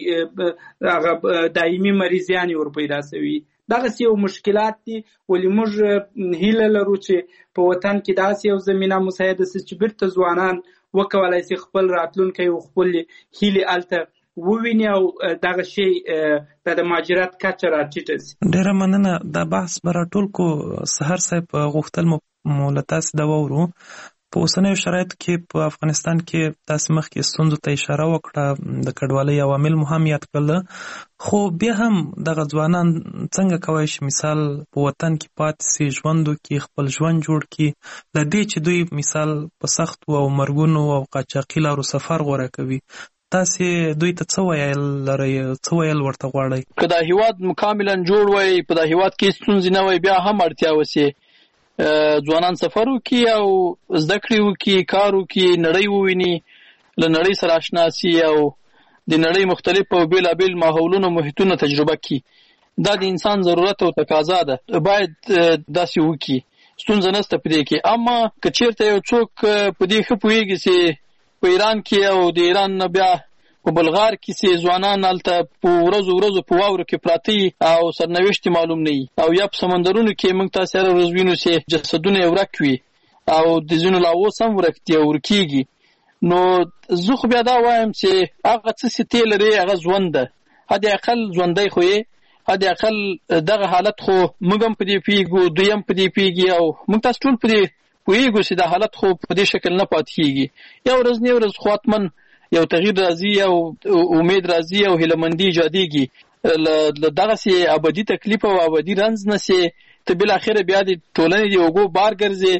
هغه دایمي مریضیانې ور پیدا شوي. دغسې یو مشکلات دي. ولې موږ هیله لرو چې په وطن کې داسې یو زمینه مساعده شي چې بیرته ځوانان وکولی شي خپل راتلونکی او خپل هیلې هلته وویني او دغه شی د مهاجرت کچه راټیټه شي. ډېره مننه. دا بحث به راټول کو. سهار صاحب غوښتل مو له تاسې دا واورو، په اوسنیو شرایطو کې په افغانستان کې تاسې مخکې ستونزو ته اشاره وکړه، د کډوالۍ عوامل مو هم یاد کړل، خو بیا هم دغه ځوانان څنګه کولی شي مثال په وطن کې پاتې سي، ژوند وکړي، خپل ژوند جوړ کړي، له دې چې دوی مثال په سختو او مرګونو او قاچاقي لارو سفر غوره کوي؟ تاسې دوی ته څه ویل لرئ، څه ویل ورته غواړئ؟ که دا هیواد مکاملا جوړ وای، په دا هیواد کې ستونزې نه وای، بیا هم اړتیا وسي ځوانان سفر وکړي او زده کړې وکړي، کار وکړي، نړۍ وویني، له نړۍ سره اشنا سي او د نړۍ مختلف او بېلابېل ماحولونو محیطونه تجربه کړي. دا د انسان ضرورت او تقاضا ده، باید داسې وکړي، ستونزه نشته په دې کې. اما که چېرته یو څوک په دې ښه پوهېږي چې په ایران کې او د ایران نه بیا په بلغار کې چې ځوانان هلته په ورځو ورځو په واورو کې پراته او سرنوشت معلوم نه وي، او یا په سمندرونو کې موږ تاسې هره ورځ وینو چې جسدونه یې ورک وي او د ځینو لا اوس هم ورک دي او ورکېږي. نو زه خو بیا دا وایم چې هغه څه چې تی لرې هغه ژوند ده، حد اقل ژوندی خو یې، حد اقل دغه حالت خو موږ هم په دې پوهېږو، دوی هم په دې پوهېږي او موږ تاسو ټول په دې پوهېږو چې دا حالت خو په دې شکل نه پاتې کېږي. یو ورځ نه یو ورځ خو حتمن یو تغییر راځي او امید راځي او هیلهمندي ایجادېږي. له دغسې ابدي تکلیف او ابدي رنځ نه چې ته بالاخره بیا د ټولنې د اوږو بار ګرځې،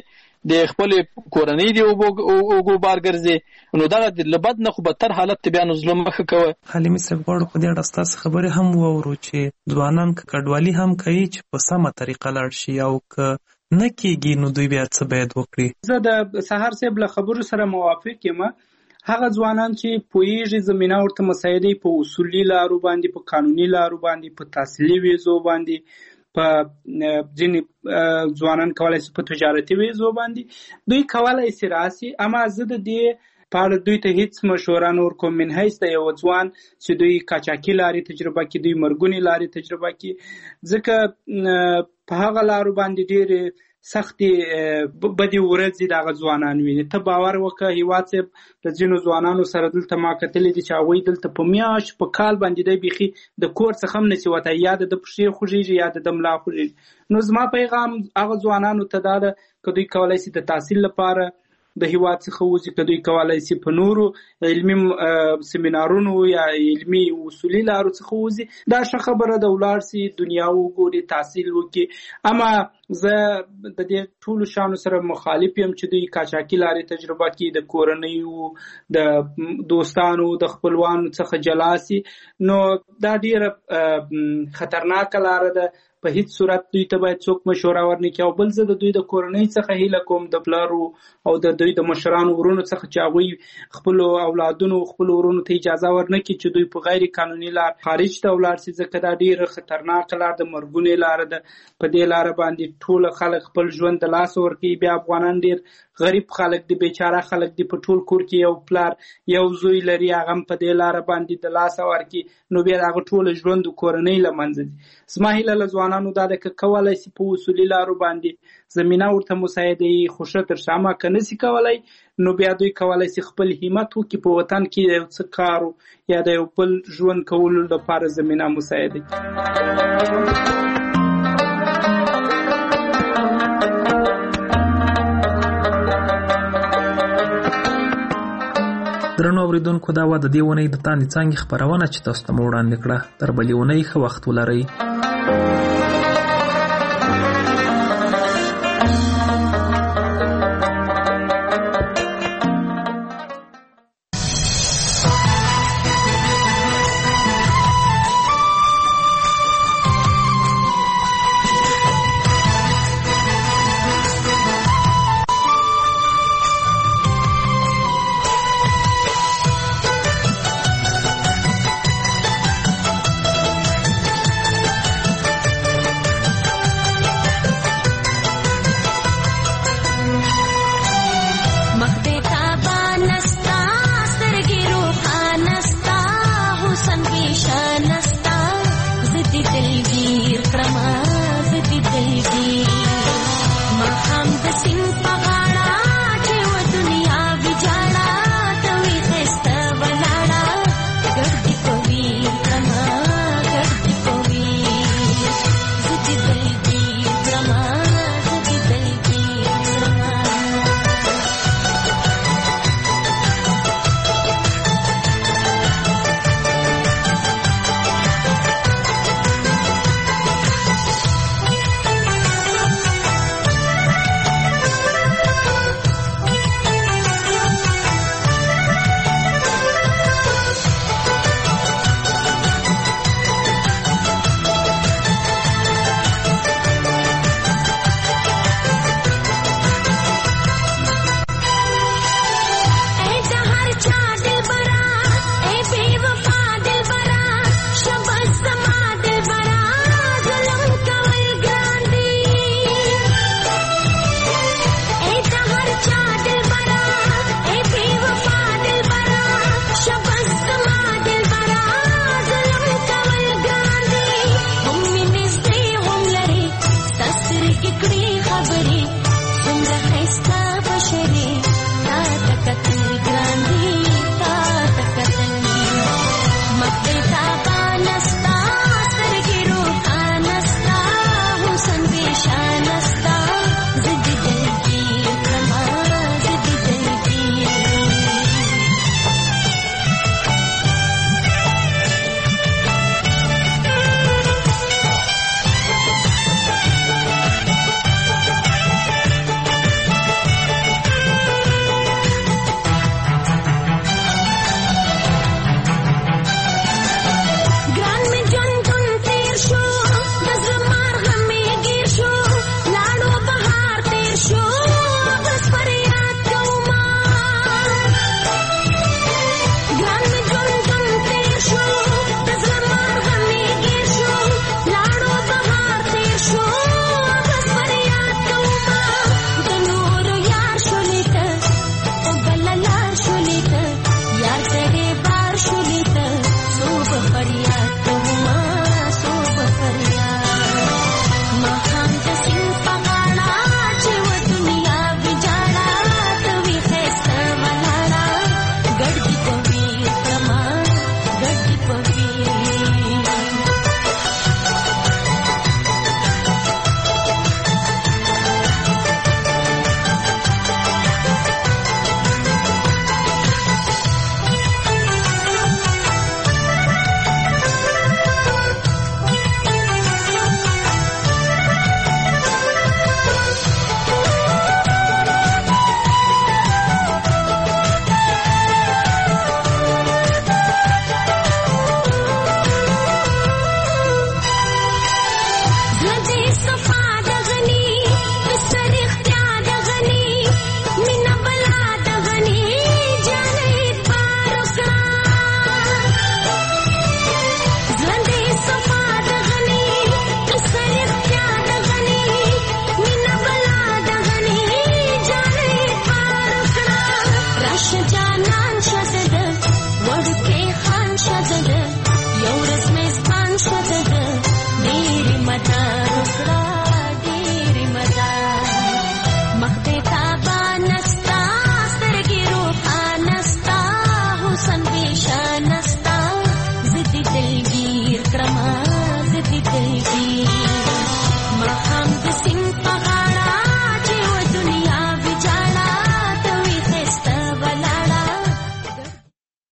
د خپل کورنۍ دی اوګو بار ګرځي نو دا د لبد نه خو بدتر حالت بیا نو ظلم مخه کوي. حلیمي صاحب غواړو په دې اړه ستاسو خبرې هم واورو چې ځوانان کډوالي هم کوي چې په سمه طریقه لاړ شي او که نه کېږي نو دوی بیا څه باید وکړي. زه د سهار صاحب له خبرو سره موافق یم. هغه ځوانان چې پوهیږي زمینه ورته مسایدې په اصولي لارو باندې په قانوني لارو باندې په تحصیلي ویزو باندې په ځینې ځوانان کولای شي په تجارتي ویزو باندې دوی کولای شي راسي. اما زه د دې په اړه دوی ته هیڅ مشوره نه ورکوم من حیث د یو ځوان چې دوی قاچاقي لارې تجربه کړي دوی مرګونې لارې تجربه کړي ځکه په هغه لارو باندې ډېرې سختې بدې ورځې دغه ځوانان ویني. ته باور وکړه هیواد صاحب د ځینو ځوانانو سره دلته ما کتلي دي چې هغوی دلته په میاشت په کال باندې دی بیخي د کور څخه هم نشي وتی یا د پښې خوږېږي یا د ملا خوږېږي. نو زما پیغام هغه ځوانانو ته دا ده که دوی کولی شي د تحصیل لپاره د هیواد څخه وځي که دوی کولی شي په نورو علمي سیمینارونو یا علمي اصولي لارو څخه وځي دا ښه خبره ده ولاړ شي دنیا وګوري تحصیل وکړي. اما زه د دې ټولو شیانو سره مخالف یم چې دوی قاچاقي لارې تجربه کړي د کورنیو د دوستانو د خپلوانو څخه جلا شي نو دا ډېره خطرناکه لاره ده. په هیڅ صورت دوی ته باید څوک مشوره ورنه کړي. او بل زه د دوی د کورنۍ څخه هیله کوم د پلارو او د دوی د مشرانو ورونو څخه چې هغوی خپلو اولادونو خپلو ورونو ته اجازه ورنه کړي چې دوی په غیر قانوني لار خارج ته ولاړ شي ځکه دا ډېره خطرناکه لار د مرګونې لاره ده. په دې لاره باندې ټول خلک خپل ژوند د لاسه ورکوي. بیا افغانان ډېر غریب خلک دي بیچاره خلک دي په ټول کور کې یو پلار یو زوی لري هغه هم په دې لاره باندې د لاسه ورکوي نو بیا هغه ټول ژوند کورنۍ له منځه ځي. زما هیله له ځوانانو دا ده که کولی شي په اصولي لارو باندې زمینه ورته مساعده یي خو ښه تر شا اما که نشي کولی نو بیا دوی کولی شي خپل همت وکړي په وطن کې یو څه کار یا د یو بل ژوند کولو لپاره زمینه مساعده کړي. درنو اوریدونکو دا و د دې ونې د تاندې څانګې خپرونه چې تاسو ته مو وړاندې کړه. تر بلې ونې ښه وخت ولرئ.